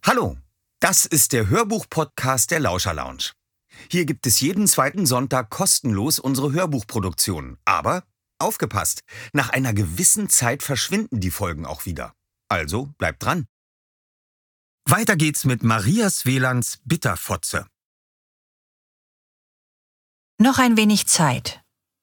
Hallo, das ist der Hörbuch-Podcast der Lauscher Lounge. Hier gibt es jeden zweiten Sonntag kostenlos unsere Hörbuchproduktionen. Aber aufgepasst, nach einer gewissen Zeit verschwinden die Folgen auch wieder. Also bleibt dran. Weiter geht's mit Maria Svelands Bitterfotze. Noch ein wenig Zeit.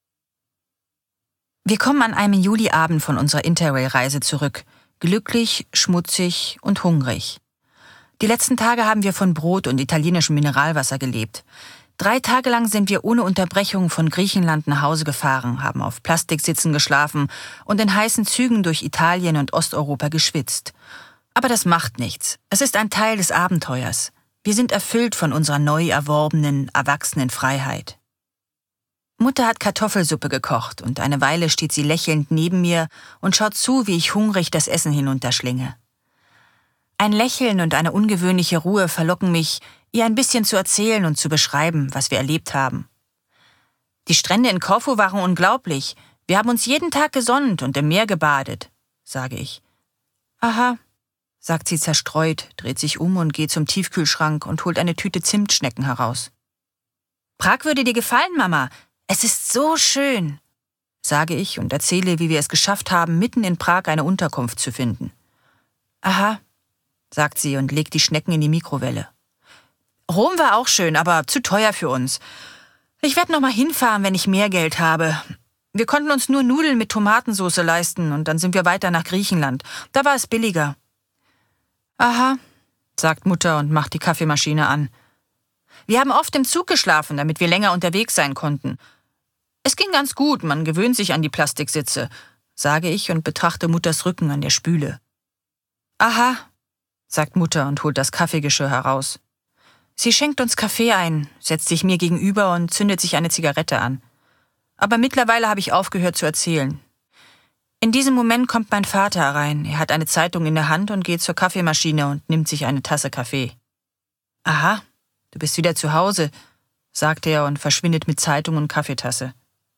Wir kommen an einem Juliabend von unserer Interrail-Reise zurück. Glücklich, schmutzig und hungrig. Die letzten Tage haben wir von Brot und italienischem Mineralwasser gelebt. 3 Tage lang sind wir ohne Unterbrechung von Griechenland nach Hause gefahren, haben auf Plastiksitzen geschlafen und in heißen Zügen durch Italien und Osteuropa geschwitzt. Aber das macht nichts. Es ist ein Teil des Abenteuers. Wir sind erfüllt von unserer neu erworbenen, erwachsenen Freiheit. Mutter hat Kartoffelsuppe gekocht und eine Weile steht sie lächelnd neben mir und schaut zu, wie ich hungrig das Essen hinunterschlinge. Ein Lächeln und eine ungewöhnliche Ruhe verlocken mich, ihr ein bisschen zu erzählen und zu beschreiben, was wir erlebt haben. Die Strände in Korfu waren unglaublich. Wir haben uns jeden Tag gesonnt und im Meer gebadet, sage ich. Aha, sagt sie zerstreut, dreht sich um und geht zum Tiefkühlschrank und holt eine Tüte Zimtschnecken heraus. Prag würde dir gefallen, Mama. Es ist so schön, sage ich und erzähle, wie wir es geschafft haben, mitten in Prag eine Unterkunft zu finden. Aha, sagt sie und legt die Schnecken in die Mikrowelle. Rom war auch schön, aber zu teuer für uns. Ich werde noch mal hinfahren, wenn ich mehr Geld habe. Wir konnten uns nur Nudeln mit Tomatensauce leisten und dann sind wir weiter nach Griechenland. Da war es billiger. Aha, sagt Mutter und macht die Kaffeemaschine an. Wir haben oft im Zug geschlafen, damit wir länger unterwegs sein konnten. Es ging ganz gut, man gewöhnt sich an die Plastiksitze, sage ich und betrachte Mutters Rücken an der Spüle. Aha, sagt Mutter und holt das Kaffeegeschirr heraus. Sie schenkt uns Kaffee ein, setzt sich mir gegenüber und zündet sich eine Zigarette an. Aber mittlerweile habe ich aufgehört zu erzählen. In diesem Moment kommt mein Vater herein. Er hat eine Zeitung in der Hand und geht zur Kaffeemaschine und nimmt sich eine Tasse Kaffee. Aha, du bist wieder zu Hause, sagt er und verschwindet mit Zeitung und Kaffeetasse.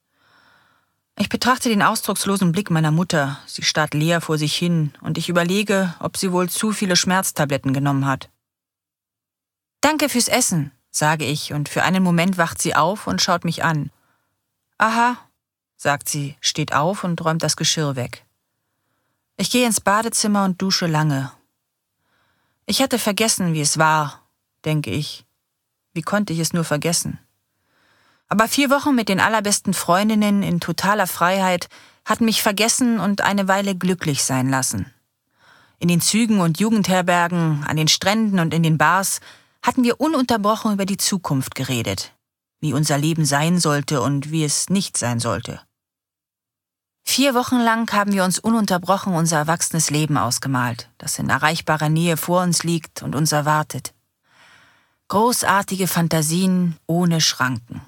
Ich betrachte den ausdruckslosen Blick meiner Mutter. Sie starrt leer vor sich hin und ich überlege, ob sie wohl zu viele Schmerztabletten genommen hat. Danke fürs Essen, sage ich und für einen Moment wacht sie auf und schaut mich an. Aha, sagt sie, steht auf und räumt das Geschirr weg. Ich gehe ins Badezimmer und dusche lange. Ich hatte vergessen, wie es war, denke ich. Wie konnte ich es nur vergessen? Aber 4 Wochen mit den allerbesten Freundinnen in totaler Freiheit hatten mich vergessen und eine Weile glücklich sein lassen. In den Zügen und Jugendherbergen, an den Stränden und in den Bars hatten wir ununterbrochen über die Zukunft geredet, wie unser Leben sein sollte und wie es nicht sein sollte. 4 Wochen lang haben wir uns ununterbrochen unser erwachsenes Leben ausgemalt, das in erreichbarer Nähe vor uns liegt und uns erwartet. Großartige Fantasien ohne Schranken.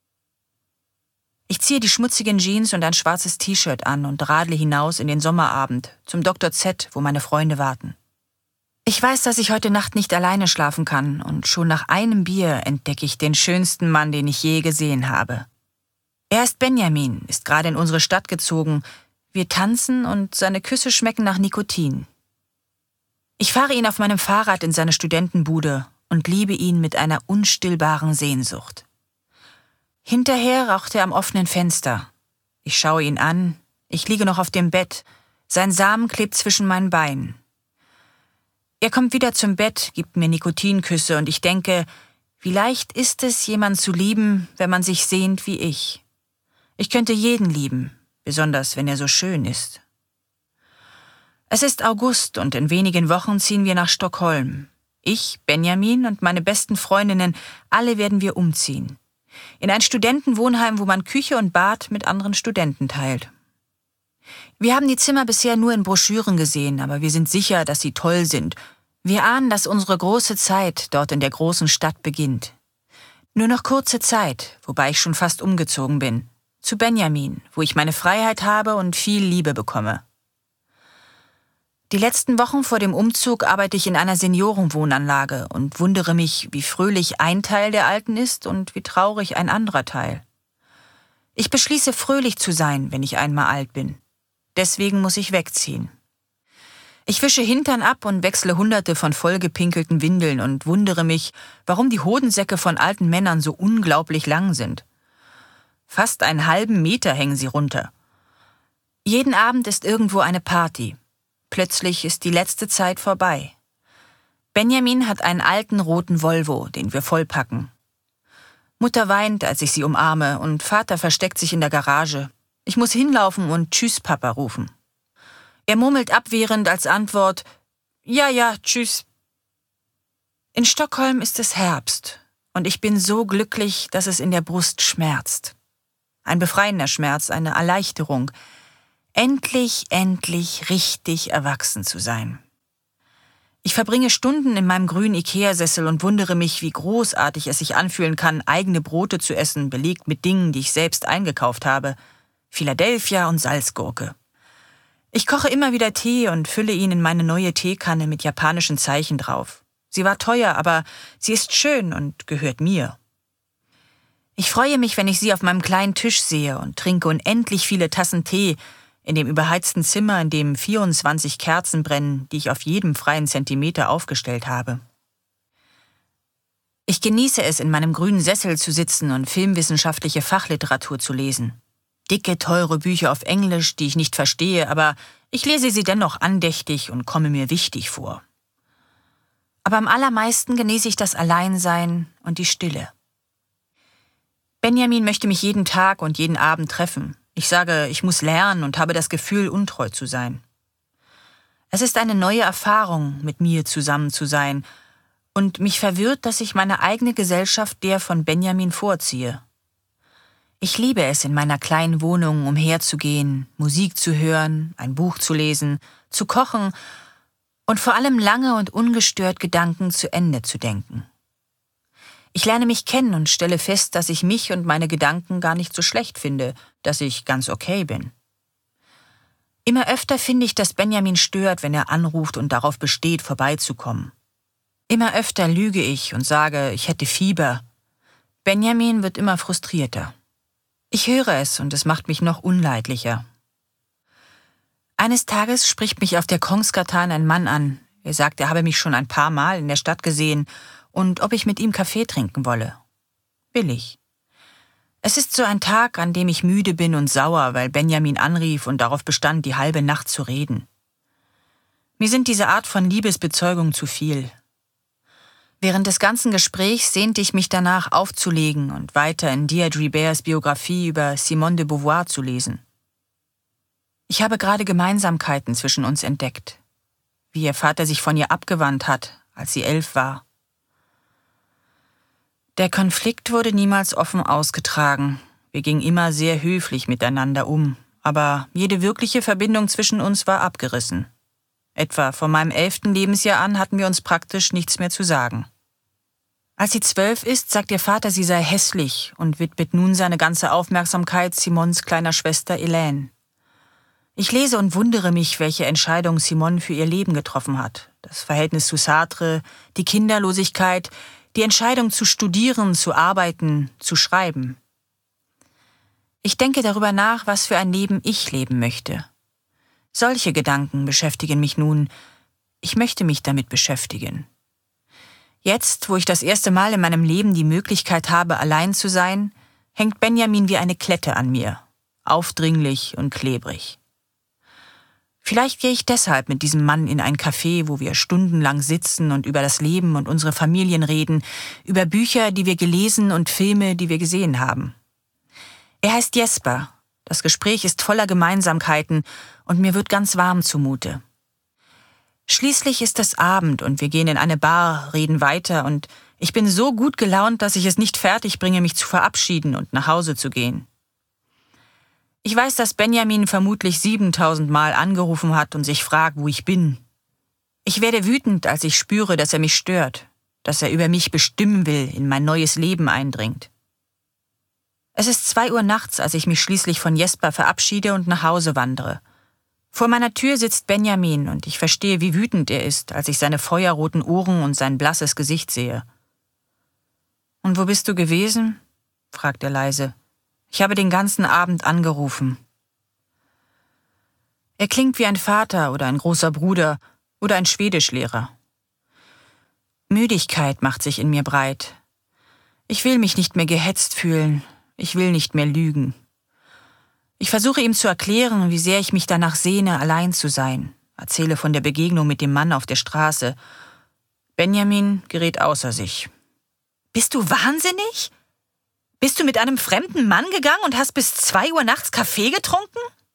Ich ziehe die schmutzigen Jeans und ein schwarzes T-Shirt an und radle hinaus in den Sommerabend zum Dr. Z, wo meine Freunde warten. Ich weiß, dass ich heute Nacht nicht alleine schlafen kann und schon nach einem Bier entdecke ich den schönsten Mann, den ich je gesehen habe. Er ist Benjamin, ist gerade in unsere Stadt gezogen. Wir tanzen und seine Küsse schmecken nach Nikotin. Ich fahre ihn auf meinem Fahrrad in seine Studentenbude und liebe ihn mit einer unstillbaren Sehnsucht. Hinterher raucht er am offenen Fenster. Ich schaue ihn an, ich liege noch auf dem Bett, sein Samen klebt zwischen meinen Beinen. Er kommt wieder zum Bett, gibt mir Nikotinküsse und ich denke, wie leicht ist es, jemanden zu lieben, wenn man sich sehnt wie ich. Ich könnte jeden lieben, besonders wenn er so schön ist. Es ist August und in wenigen Wochen ziehen wir nach Stockholm. Ich, Benjamin und meine besten Freundinnen, alle werden wir umziehen. In ein Studentenwohnheim, wo man Küche und Bad mit anderen Studenten teilt. Wir haben die Zimmer bisher nur in Broschüren gesehen, aber wir sind sicher, dass sie toll sind. Wir ahnen, dass unsere große Zeit dort in der großen Stadt beginnt. Nur noch kurze Zeit, wobei ich schon fast umgezogen bin. Zu Benjamin, wo ich meine Freiheit habe und viel Liebe bekomme. Die letzten Wochen vor dem Umzug arbeite ich in einer Seniorenwohnanlage und wundere mich, wie fröhlich ein Teil der Alten ist und wie traurig ein anderer Teil. Ich beschließe, fröhlich zu sein, wenn ich einmal alt bin. Deswegen muss ich wegziehen. Ich wische Hintern ab und wechsle hunderte von vollgepinkelten Windeln und wundere mich, warum die Hodensäcke von alten Männern so unglaublich lang sind. Fast einen halben Meter hängen sie runter. Jeden Abend ist irgendwo eine Party. Plötzlich ist die letzte Zeit vorbei. Benjamin hat einen alten roten Volvo, den wir vollpacken. Mutter weint, als ich sie umarme, und Vater versteckt sich in der Garage. Ich muss hinlaufen und Tschüss, Papa rufen. Er murmelt abwehrend als Antwort: Ja, tschüss. In Stockholm ist es Herbst und ich bin so glücklich, dass es in der Brust schmerzt. Ein befreiender Schmerz, eine Erleichterung. Endlich richtig erwachsen zu sein. Ich verbringe Stunden in meinem grünen Ikea-Sessel und wundere mich, wie großartig es sich anfühlen kann, eigene Brote zu essen, belegt mit Dingen, die ich selbst eingekauft habe. Philadelphia und Salzgurke. Ich koche immer wieder Tee und fülle ihn in meine neue Teekanne mit japanischen Zeichen drauf. Sie war teuer, aber sie ist schön und gehört mir. Ich freue mich, wenn ich sie auf meinem kleinen Tisch sehe und trinke unendlich viele Tassen Tee in dem überheizten Zimmer, in dem 24 Kerzen brennen, die ich auf jedem freien Zentimeter aufgestellt habe. Ich genieße es, in meinem grünen Sessel zu sitzen und filmwissenschaftliche Fachliteratur zu lesen. Dicke, teure Bücher auf Englisch, die ich nicht verstehe, aber ich lese sie dennoch andächtig und komme mir wichtig vor. Aber am allermeisten genieße ich das Alleinsein und die Stille. Benjamin möchte mich jeden Tag und jeden Abend treffen. Ich sage, ich muss lernen und habe das Gefühl, untreu zu sein. Es ist eine neue Erfahrung, mit mir zusammen zu sein, und mich verwirrt, dass ich meine eigene Gesellschaft der von Benjamin vorziehe. Ich liebe es, in meiner kleinen Wohnung umherzugehen, Musik zu hören, ein Buch zu lesen, zu kochen und vor allem lange und ungestört Gedanken zu Ende zu denken. Ich lerne mich kennen und stelle fest, dass ich mich und meine Gedanken gar nicht so schlecht finde, dass ich ganz okay bin. Immer öfter finde ich, dass Benjamin stört, wenn er anruft und darauf besteht, vorbeizukommen. Immer öfter lüge ich und sage, ich hätte Fieber. Benjamin wird immer frustrierter. Ich höre es und es macht mich noch unleidlicher. Eines Tages spricht mich auf der Kongsgatan ein Mann an. Er sagt, er habe mich schon ein paar Mal in der Stadt gesehen und ob ich mit ihm Kaffee trinken wolle. Billig. Es ist so ein Tag, an dem ich müde bin und sauer, weil Benjamin anrief und darauf bestand, die halbe Nacht zu reden. Mir sind diese Art von Liebesbezeugung zu viel. Während des ganzen Gesprächs sehnte ich mich danach aufzulegen und weiter in Deirdre Bares Biografie über Simone de Beauvoir zu lesen. Ich habe gerade Gemeinsamkeiten zwischen uns entdeckt, wie ihr Vater sich von ihr abgewandt hat, als sie 11 war. Der Konflikt wurde niemals offen ausgetragen. Wir gingen immer sehr höflich miteinander um, aber jede wirkliche Verbindung zwischen uns war abgerissen. Etwa von meinem 11. Lebensjahr an hatten wir uns praktisch nichts mehr zu sagen. Als sie 12 ist, sagt ihr Vater, sie sei hässlich und widmet nun seine ganze Aufmerksamkeit Simons kleiner Schwester Hélène. Ich lese und wundere mich, welche Entscheidung Simone für ihr Leben getroffen hat. Das Verhältnis zu Sartre, die Kinderlosigkeit, die Entscheidung zu studieren, zu arbeiten, zu schreiben. Ich denke darüber nach, was für ein Leben ich leben möchte. Solche Gedanken beschäftigen mich nun. Ich möchte mich damit beschäftigen. Jetzt, wo ich das erste Mal in meinem Leben die Möglichkeit habe, allein zu sein, hängt Benjamin wie eine Klette an mir, aufdringlich und klebrig. Vielleicht gehe ich deshalb mit diesem Mann in ein Café, wo wir stundenlang sitzen und über das Leben und unsere Familien reden, über Bücher, die wir gelesen und Filme, die wir gesehen haben. Er heißt Jesper. Das Gespräch ist voller Gemeinsamkeiten und mir wird ganz warm zumute. Schließlich ist es Abend und wir gehen in eine Bar, reden weiter und ich bin so gut gelaunt, dass ich es nicht fertig bringe, mich zu verabschieden und nach Hause zu gehen. Ich weiß, dass Benjamin vermutlich 7000 Mal angerufen hat und sich fragt, wo ich bin. Ich werde wütend, als ich spüre, dass er mich stört, dass er über mich bestimmen will, in mein neues Leben eindringt. Es ist 2 Uhr nachts, als ich mich schließlich von Jesper verabschiede und nach Hause wandere. Vor meiner Tür sitzt Benjamin und ich verstehe, wie wütend er ist, als ich seine feuerroten Ohren und sein blasses Gesicht sehe. »Und wo bist du gewesen?« fragt er leise. »Ich habe den ganzen Abend angerufen.« Er klingt wie ein Vater oder ein großer Bruder oder ein Schwedischlehrer. Müdigkeit macht sich in mir breit. Ich will mich nicht mehr gehetzt fühlen. Ich will nicht mehr lügen. Ich versuche ihm zu erklären, wie sehr ich mich danach sehne, allein zu sein. Erzähle von der Begegnung mit dem Mann auf der Straße. Benjamin gerät außer sich. »Bist du wahnsinnig? Bist du mit einem fremden Mann gegangen und hast bis 2 Uhr nachts Kaffee getrunken?«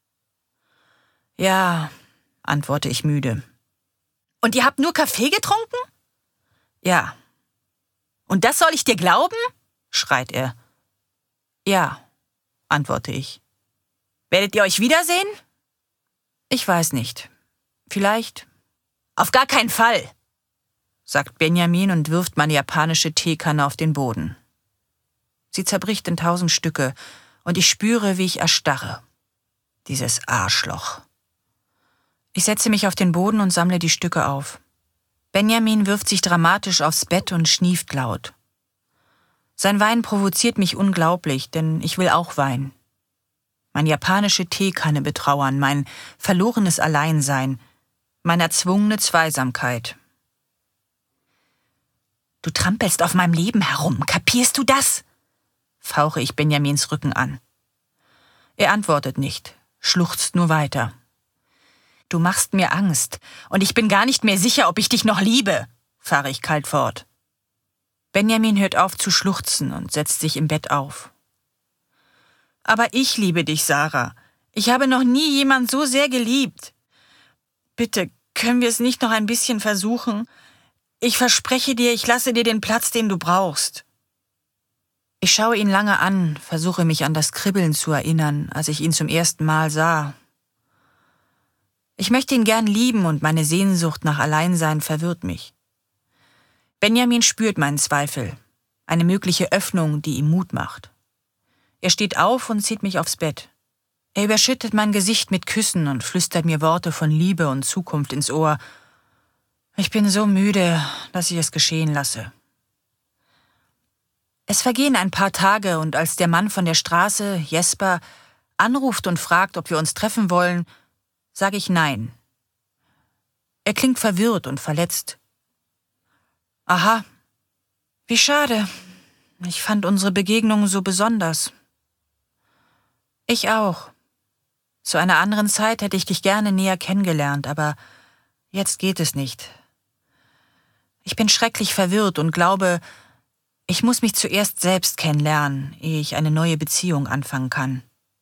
»Ja«, antworte ich müde. »Und ihr habt nur Kaffee getrunken?« »Ja.« »Und das soll ich dir glauben?« schreit er. »Ja«, antworte ich. »Werdet ihr euch wiedersehen?« »Ich weiß nicht. Vielleicht.« »Auf gar keinen Fall«, sagt Benjamin und wirft meine japanische Teekanne auf den Boden. Sie zerbricht in 1000 Stücke und ich spüre, wie ich erstarre. Dieses Arschloch. Ich setze mich auf den Boden und sammle die Stücke auf. Benjamin wirft sich dramatisch aufs Bett und schnieft laut. Sein Weinen provoziert mich unglaublich, denn ich will auch weinen. Meine japanische Teekanne betrauern, mein verlorenes Alleinsein, meine erzwungene Zweisamkeit. »Du trampelst auf meinem Leben herum, kapierst du das?« fauche ich Benjamins Rücken an. Er antwortet nicht, schluchzt nur weiter. »Du machst mir Angst, und ich bin gar nicht mehr sicher, ob ich dich noch liebe«, fahre ich kalt fort. Benjamin hört auf zu schluchzen und setzt sich im Bett auf. »Aber ich liebe dich, Sarah. Ich habe noch nie jemand so sehr geliebt. Bitte, können wir es nicht noch ein bisschen versuchen? Ich verspreche dir, ich lasse dir den Platz, den du brauchst.« Ich schaue ihn lange an, versuche mich an das Kribbeln zu erinnern, als ich ihn zum ersten Mal sah. Ich möchte ihn gern lieben und meine Sehnsucht nach Alleinsein verwirrt mich. Benjamin spürt meinen Zweifel, eine mögliche Öffnung, die ihm Mut macht. Er steht auf und zieht mich aufs Bett. Er überschüttet mein Gesicht mit Küssen und flüstert mir Worte von Liebe und Zukunft ins Ohr. Ich bin so müde, dass ich es geschehen lasse. Es vergehen ein paar Tage und als der Mann von der Straße, Jesper, anruft und fragt, ob wir uns treffen wollen, sage ich nein. Er klingt verwirrt und verletzt. »Aha, wie schade. Ich fand unsere Begegnung so besonders.« »Ich auch. Zu einer anderen Zeit hätte ich dich gerne näher kennengelernt, aber jetzt geht es nicht. Ich bin schrecklich verwirrt und glaube, ich muss mich zuerst selbst kennenlernen, ehe ich eine neue Beziehung anfangen kann.«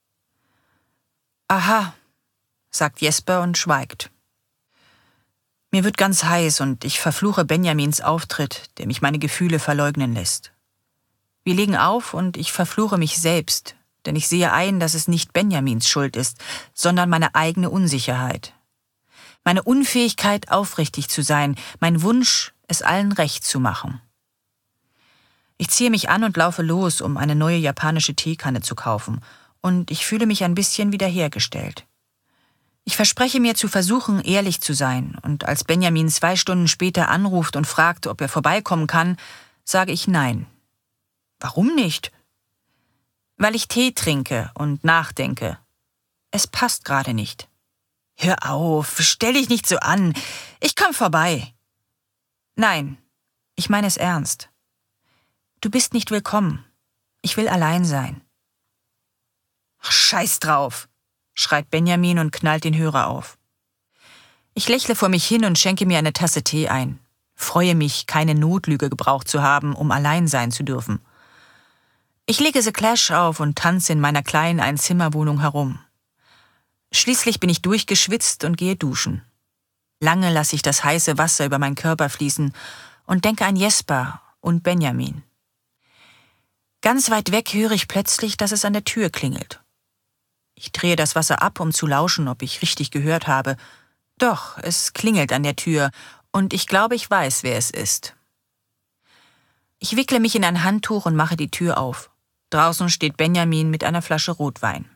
»Aha«, sagt Jesper und schweigt. Mir wird ganz heiß und ich verfluche Benjamins Auftritt, der mich meine Gefühle verleugnen lässt. Wir legen auf und ich verfluche mich selbst, denn ich sehe ein, dass es nicht Benjamins Schuld ist, sondern meine eigene Unsicherheit. Meine Unfähigkeit, aufrichtig zu sein, mein Wunsch, es allen recht zu machen. Ich ziehe mich an und laufe los, um eine neue japanische Teekanne zu kaufen, und ich fühle mich ein bisschen wiederhergestellt. Ich verspreche mir zu versuchen, ehrlich zu sein, und als Benjamin 2 Stunden später anruft und fragt, ob er vorbeikommen kann, sage ich nein. Warum nicht? Weil ich Tee trinke und nachdenke. Es passt gerade nicht. Hör auf, stell dich nicht so an. Ich komm vorbei. Nein, ich meine es ernst. Du bist nicht willkommen. Ich will allein sein. Ach, scheiß drauf, schreit Benjamin und knallt den Hörer auf. Ich lächle vor mich hin und schenke mir eine Tasse Tee ein. Freue mich, keine Notlüge gebraucht zu haben, um allein sein zu dürfen. Ich lege The Clash auf und tanze in meiner kleinen Einzimmerwohnung herum. Schließlich bin ich durchgeschwitzt und gehe duschen. Lange lasse ich das heiße Wasser über meinen Körper fließen und denke an Jesper und Benjamin. Ganz weit weg höre ich plötzlich, dass es an der Tür klingelt. Ich drehe das Wasser ab, um zu lauschen, ob ich richtig gehört habe. Doch, es klingelt an der Tür und ich glaube, ich weiß, wer es ist. Ich wickle mich in ein Handtuch und mache die Tür auf. Draußen steht Benjamin mit einer Flasche Rotwein.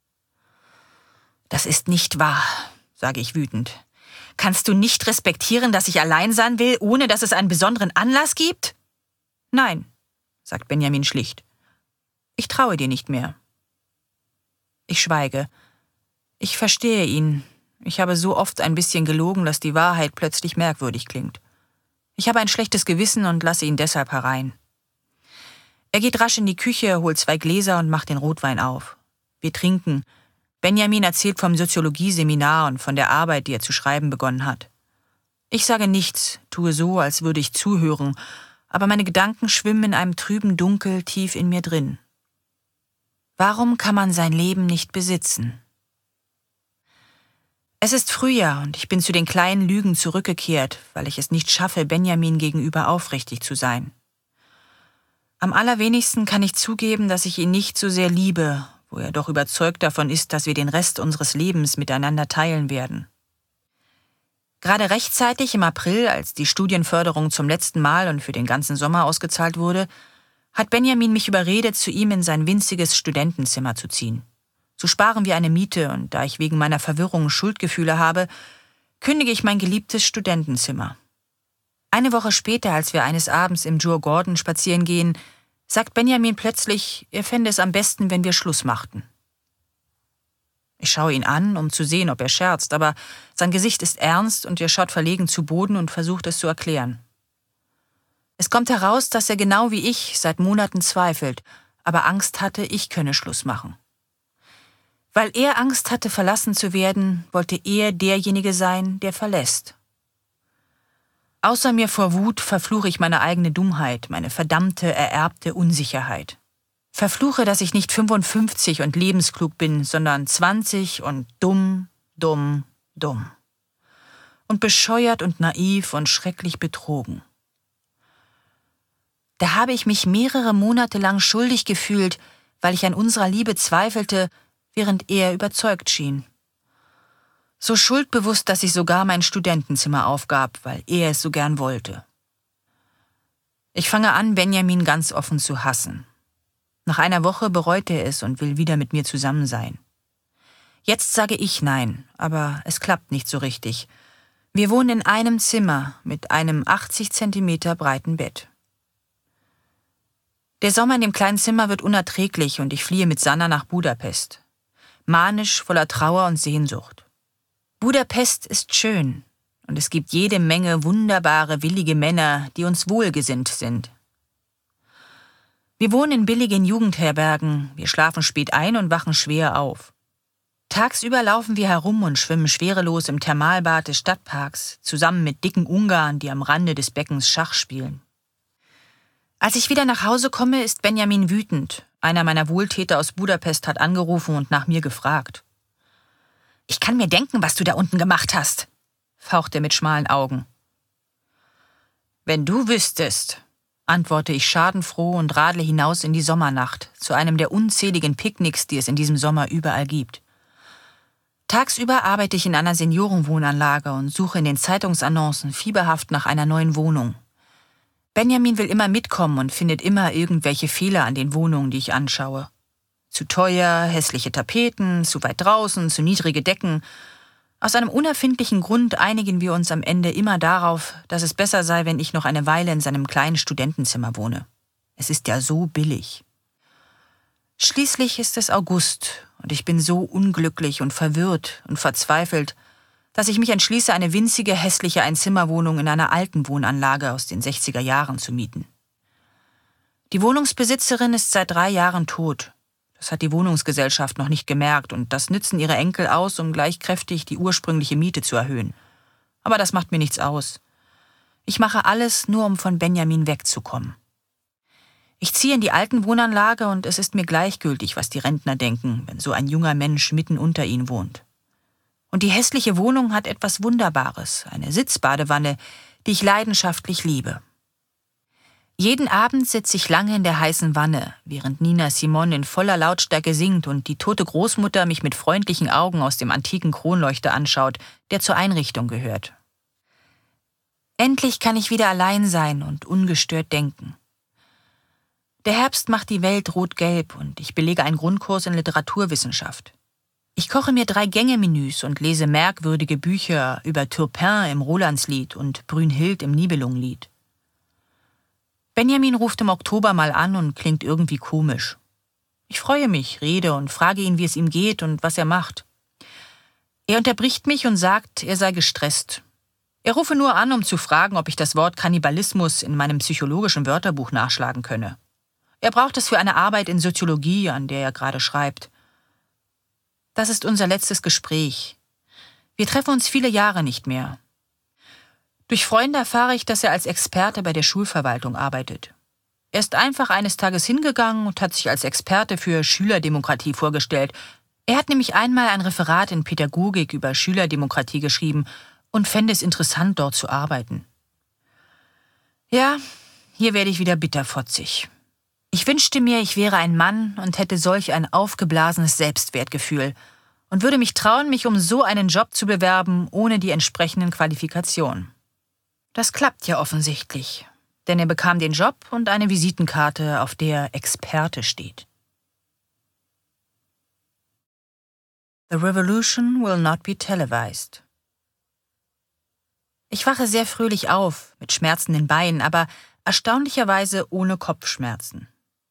»Das ist nicht wahr«, sage ich wütend. »Kannst du nicht respektieren, dass ich allein sein will, ohne dass es einen besonderen Anlass gibt?« »Nein«, sagt Benjamin schlicht. »Ich traue dir nicht mehr.« Ich schweige. Ich verstehe ihn, Ich habe so oft ein bisschen gelogen, dass die Wahrheit plötzlich merkwürdig klingt. Ich habe ein schlechtes Gewissen und lasse ihn deshalb herein. Er geht rasch in die Küche, holt 2 Gläser und macht den Rotwein auf. Wir trinken. Benjamin erzählt vom Soziologieseminar und von der Arbeit, die er zu schreiben begonnen hat. Ich sage nichts, tue so, als würde ich zuhören, aber meine Gedanken schwimmen in einem trüben Dunkel tief in mir drin. Warum kann man sein Leben nicht besitzen? Es ist Frühjahr und ich bin zu den kleinen Lügen zurückgekehrt, weil ich es nicht schaffe, Benjamin gegenüber aufrichtig zu sein. Am allerwenigsten kann ich zugeben, dass ich ihn nicht so sehr liebe, wo er doch überzeugt davon ist, dass wir den Rest unseres Lebens miteinander teilen werden. Gerade rechtzeitig im April, als die Studienförderung zum letzten Mal und für den ganzen Sommer ausgezahlt wurde, hat Benjamin mich überredet, zu ihm in sein winziges Studentenzimmer zu ziehen. So sparen wir eine Miete und da ich wegen meiner Verwirrung Schuldgefühle habe, kündige ich mein geliebtes Studentenzimmer. Eine Woche später, als wir eines Abends im Djurgården spazieren gehen, sagt Benjamin plötzlich, er fände es am besten, wenn wir Schluss machten. Ich schaue ihn an, um zu sehen, ob er scherzt, aber sein Gesicht ist ernst und er schaut verlegen zu Boden und versucht es zu erklären. Es kommt heraus, dass er genau wie ich seit Monaten zweifelt, aber Angst hatte, ich könne Schluss machen. Weil er Angst hatte, verlassen zu werden, wollte er derjenige sein, der verlässt. Außer mir vor Wut verfluche ich meine eigene Dummheit, meine verdammte, ererbte Unsicherheit. Verfluche, dass ich nicht 55 und lebensklug bin, sondern 20 und dumm. Und bescheuert und naiv und schrecklich betrogen. Da habe ich mich mehrere Monate lang schuldig gefühlt, weil ich an unserer Liebe zweifelte, während er überzeugt schien. So schuldbewusst, dass ich sogar mein Studentenzimmer aufgab, weil er es so gern wollte. Ich fange an, Benjamin ganz offen zu hassen. Nach einer Woche bereut er es und will wieder mit mir zusammen sein. Jetzt sage ich nein, aber es klappt nicht so richtig. Wir wohnen in einem Zimmer mit einem 80 Zentimeter breiten Bett. Der Sommer in dem kleinen Zimmer wird unerträglich und ich fliehe mit Sanna nach Budapest. Manisch, voller Trauer und Sehnsucht. Budapest ist schön und es gibt jede Menge wunderbare, willige Männer, die uns wohlgesinnt sind. Wir wohnen in billigen Jugendherbergen, wir schlafen spät ein und wachen schwer auf. Tagsüber laufen wir herum und schwimmen schwerelos im Thermalbad des Stadtparks, zusammen mit dicken Ungarn, die am Rande des Beckens Schach spielen. Als ich wieder nach Hause komme, ist Benjamin wütend. Einer meiner Wohltäter aus Budapest hat angerufen und nach mir gefragt. »Ich kann mir denken, was du da unten gemacht hast«, faucht er mit schmalen Augen. »Wenn du wüsstest«, antworte ich schadenfroh und radle hinaus in die Sommernacht, zu einem der unzähligen Picknicks, die es in diesem Sommer überall gibt. Tagsüber arbeite ich in einer Seniorenwohnanlage und suche in den Zeitungsannoncen fieberhaft nach einer neuen Wohnung. Benjamin will immer mitkommen und findet immer irgendwelche Fehler an den Wohnungen, die ich anschaue. Zu teuer, hässliche Tapeten, zu weit draußen, zu niedrige Decken. Aus einem unerfindlichen Grund einigen wir uns am Ende immer darauf, dass es besser sei, wenn ich noch eine Weile in seinem kleinen Studentenzimmer wohne. Es ist ja so billig. Schließlich ist es August und ich bin so unglücklich und verwirrt und verzweifelt, dass ich mich entschließe, eine winzige, hässliche Einzimmerwohnung in einer alten Wohnanlage aus den 60er Jahren zu mieten. Die Wohnungsbesitzerin ist seit 3 Jahren tot. Das hat die Wohnungsgesellschaft noch nicht gemerkt und das nützen ihre Enkel aus, um gleich kräftig die ursprüngliche Miete zu erhöhen. Aber das macht mir nichts aus. Ich mache alles, nur um von Benjamin wegzukommen. Ich ziehe in die alten Wohnanlage und es ist mir gleichgültig, was die Rentner denken, wenn so ein junger Mensch mitten unter ihnen wohnt. Und die hässliche Wohnung hat etwas Wunderbares, eine Sitzbadewanne, die ich leidenschaftlich liebe. Jeden Abend sitze ich lange in der heißen Wanne, während Nina Simone in voller Lautstärke singt und die tote Großmutter mich mit freundlichen Augen aus dem antiken Kronleuchter anschaut, der zur Einrichtung gehört. Endlich kann ich wieder allein sein und ungestört denken. Der Herbst macht die Welt rot-gelb und ich belege einen Grundkurs in Literaturwissenschaft. Ich koche mir 3-Gänge-Menüs und lese merkwürdige Bücher über Turpin im Rolandslied und Brünnhild im Nibelungenlied. Benjamin ruft im Oktober mal an und klingt irgendwie komisch. Ich freue mich, rede und frage ihn, wie es ihm geht und was er macht. Er unterbricht mich und sagt, er sei gestresst. Er rufe nur an, um zu fragen, ob ich das Wort Kannibalismus in meinem psychologischen Wörterbuch nachschlagen könne. Er braucht es für eine Arbeit in Soziologie, an der er gerade schreibt. Das ist unser letztes Gespräch. Wir treffen uns viele Jahre nicht mehr. Durch Freunde erfahre ich, dass er als Experte bei der Schulverwaltung arbeitet. Er ist einfach eines Tages hingegangen und hat sich als Experte für Schülerdemokratie vorgestellt. Er hat nämlich einmal ein Referat in Pädagogik über Schülerdemokratie geschrieben und fände es interessant, dort zu arbeiten. Ja, hier werde ich wieder bitterfotzig. Ich wünschte mir, ich wäre ein Mann und hätte solch ein aufgeblasenes Selbstwertgefühl und würde mich trauen, mich um so einen Job zu bewerben, ohne die entsprechenden Qualifikationen. Das klappt ja offensichtlich, denn er bekam den Job und eine Visitenkarte, auf der Experte steht. The revolution will not be televised. Ich wache sehr fröhlich auf, mit schmerzenden Beinen, aber erstaunlicherweise ohne Kopfschmerzen.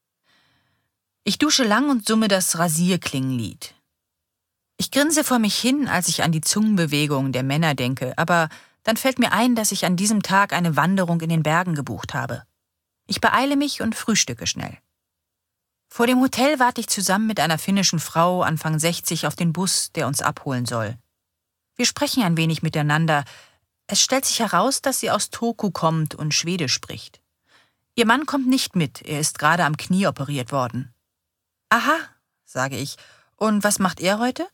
Ich dusche lang und summe das Rasierklingenlied. Ich grinse vor mich hin, als ich an die Zungenbewegung der Männer denke, aber dann fällt mir ein, dass ich an diesem Tag eine Wanderung in den Bergen gebucht habe. Ich beeile mich und frühstücke schnell. Vor dem Hotel warte ich zusammen mit einer finnischen Frau Anfang 60 auf den Bus, der uns abholen soll. Wir sprechen ein wenig miteinander. Es stellt sich heraus, dass sie aus Turku kommt und Schwedisch spricht. Ihr Mann kommt nicht mit, er ist gerade am Knie operiert worden. Aha, sage ich. Und was macht er heute?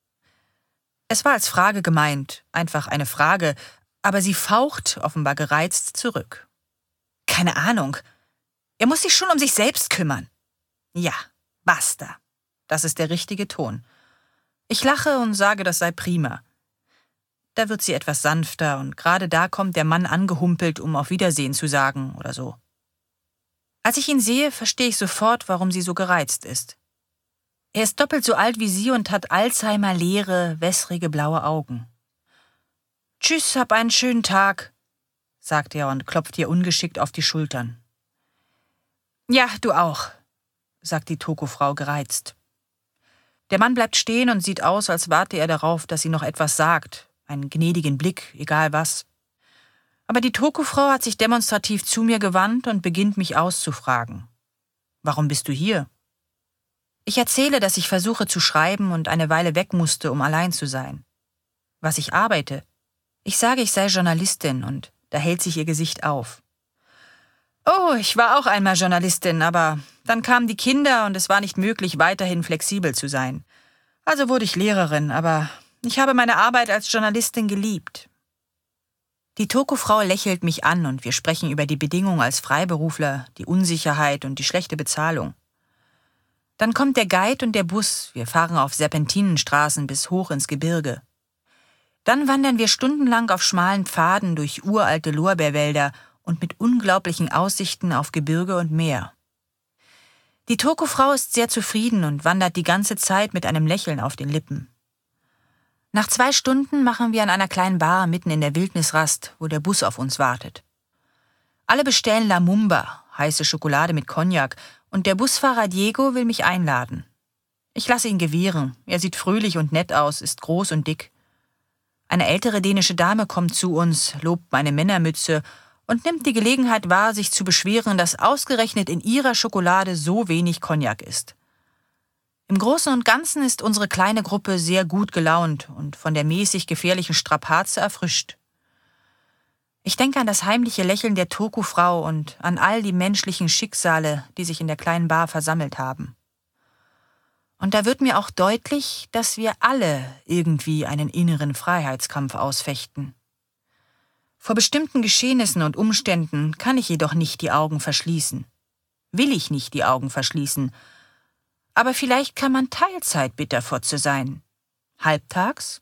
Es war als Frage gemeint, einfach eine Frage, aber sie faucht, offenbar gereizt, zurück. Keine Ahnung. Er muss sich schon um sich selbst kümmern. Ja, basta. Das ist der richtige Ton. Ich lache und sage, das sei prima. Da wird sie etwas sanfter und gerade da kommt der Mann angehumpelt, um auf Wiedersehen zu sagen oder so. Als ich ihn sehe, verstehe ich sofort, warum sie so gereizt ist. Er ist doppelt so alt wie sie und hat Alzheimer leere, wässrige blaue Augen. »Tschüss, hab einen schönen Tag«, sagt er und klopft ihr ungeschickt auf die Schultern. »Ja, du auch«, sagt die Turku-Frau gereizt. Der Mann bleibt stehen und sieht aus, als warte er darauf, dass sie noch etwas sagt, einen gnädigen Blick, egal was. Aber die Turku-Frau hat sich demonstrativ zu mir gewandt und beginnt mich auszufragen. »Warum bist du hier?« Ich erzähle, dass ich versuche zu schreiben und eine Weile weg musste, um allein zu sein. Was ich arbeite. Ich sage, ich sei Journalistin und da hält sich ihr Gesicht auf. Oh, ich war auch einmal Journalistin, aber dann kamen die Kinder und es war nicht möglich, weiterhin flexibel zu sein. Also wurde ich Lehrerin, aber ich habe meine Arbeit als Journalistin geliebt. Die Turku-Frau lächelt mich an und wir sprechen über die Bedingungen als Freiberufler, die Unsicherheit und die schlechte Bezahlung. Dann kommt der Guide und der Bus, wir fahren auf Serpentinenstraßen bis hoch ins Gebirge. Dann wandern wir stundenlang auf schmalen Pfaden durch uralte Lorbeerwälder und mit unglaublichen Aussichten auf Gebirge und Meer. Die Turku-Frau ist sehr zufrieden und wandert die ganze Zeit mit einem Lächeln auf den Lippen. Nach 2 Stunden machen wir an einer kleinen Bar mitten in der Wildnis Rast, wo der Bus auf uns wartet. Alle bestellen La Mumba, heiße Schokolade mit Cognac, und der Busfahrer Diego will mich einladen. Ich lasse ihn gewähren, er sieht fröhlich und nett aus, ist groß und dick. Eine ältere dänische Dame kommt zu uns, lobt meine Männermütze und nimmt die Gelegenheit wahr, sich zu beschweren, dass ausgerechnet in ihrer Schokolade so wenig Cognac ist. Im Großen und Ganzen ist unsere kleine Gruppe sehr gut gelaunt und von der mäßig gefährlichen Strapaze erfrischt. Ich denke an das heimliche Lächeln der Turku-Frau und an all die menschlichen Schicksale, die sich in der kleinen Bar versammelt haben. Und da wird mir auch deutlich, dass wir alle irgendwie einen inneren Freiheitskampf ausfechten. Vor bestimmten Geschehnissen und Umständen kann ich jedoch nicht die Augen verschließen. Will ich nicht die Augen verschließen. Aber vielleicht kann man Teilzeit-Bitterfotze sein. Halbtags?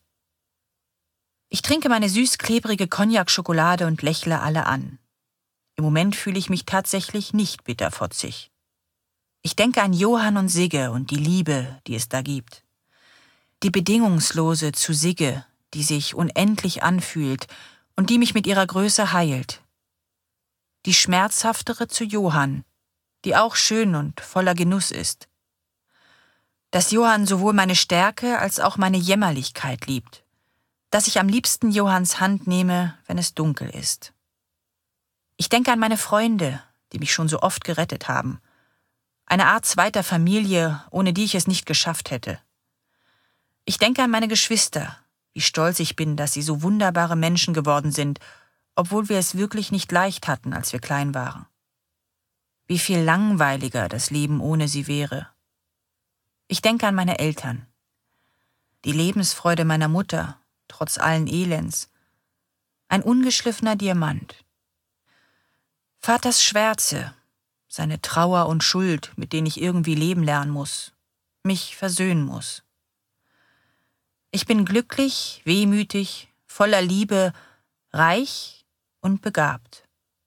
Ich trinke meine süß-klebrige Cognac-Schokolade und lächle alle an. Im Moment fühle ich mich tatsächlich nicht bitterfotzig. Ich denke an Johann und Sigge und die Liebe, die es da gibt. Die bedingungslose zu Sigge, die sich unendlich anfühlt und die mich mit ihrer Größe heilt. Die schmerzhaftere zu Johann, die auch schön und voller Genuss ist. Dass Johann sowohl meine Stärke als auch meine Jämmerlichkeit liebt, dass ich am liebsten Johanns Hand nehme, wenn es dunkel ist. Ich denke an meine Freunde, die mich schon so oft gerettet haben. Eine Art zweiter Familie, ohne die ich es nicht geschafft hätte. Ich denke an meine Geschwister, wie stolz ich bin, dass sie so wunderbare Menschen geworden sind, obwohl wir es wirklich nicht leicht hatten, als wir klein waren. Wie viel langweiliger das Leben ohne sie wäre. Ich denke an meine Eltern. Die Lebensfreude meiner Mutter, trotz allen Elends. Ein ungeschliffener Diamant. Vaters Schwärze, seine Trauer und Schuld, mit denen ich irgendwie leben lernen muss, mich versöhnen muss. Ich bin glücklich, wehmütig, voller Liebe, reich und begabt.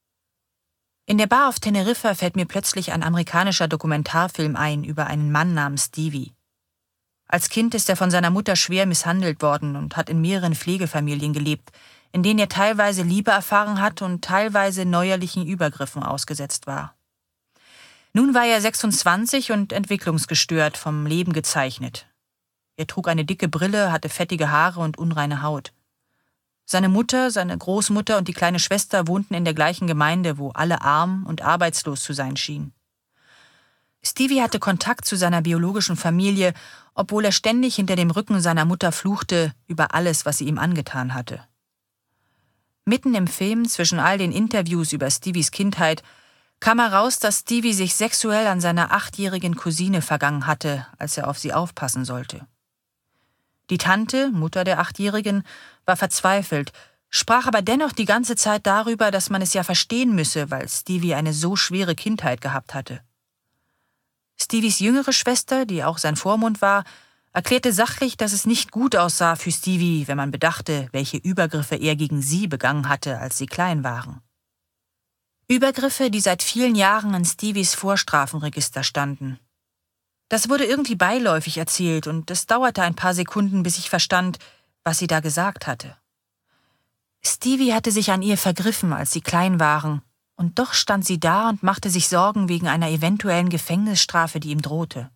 In der Bar auf Teneriffa fällt mir plötzlich ein amerikanischer Dokumentarfilm ein über einen Mann namens Stevie. Als Kind ist er von seiner Mutter schwer misshandelt worden und hat in mehreren Pflegefamilien gelebt, in denen er teilweise Liebe erfahren hat und teilweise neuerlichen Übergriffen ausgesetzt war. Nun war er 26 und entwicklungsgestört, vom Leben gezeichnet. Er trug eine dicke Brille, hatte fettige Haare und unreine Haut. Seine Mutter, seine Großmutter und die kleine Schwester wohnten in der gleichen Gemeinde, wo alle arm und arbeitslos zu sein schienen. Stevie hatte Kontakt zu seiner biologischen Familie, obwohl er ständig hinter dem Rücken seiner Mutter fluchte über alles, was sie ihm angetan hatte. Mitten im Film, zwischen all den Interviews über Stevies Kindheit, kam heraus, dass Stevie sich sexuell an seiner 8-jährigen Cousine vergangen hatte, als er auf sie aufpassen sollte. Die Tante, Mutter der 8-Jährigen, war verzweifelt, sprach aber dennoch die ganze Zeit darüber, dass man es ja verstehen müsse, weil Stevie eine so schwere Kindheit gehabt hatte. Stevies jüngere Schwester, die auch sein Vormund war, erklärte sachlich, dass es nicht gut aussah für Stevie, wenn man bedachte, welche Übergriffe er gegen sie begangen hatte, als sie klein waren. Übergriffe, die seit vielen Jahren in Stevies Vorstrafenregister standen. Das wurde irgendwie beiläufig erzählt und es dauerte ein paar Sekunden, bis ich verstand, was sie da gesagt hatte. Stevie hatte sich an ihr vergriffen, als sie klein waren, und doch stand sie da und machte sich Sorgen wegen einer eventuellen Gefängnisstrafe, die ihm drohte.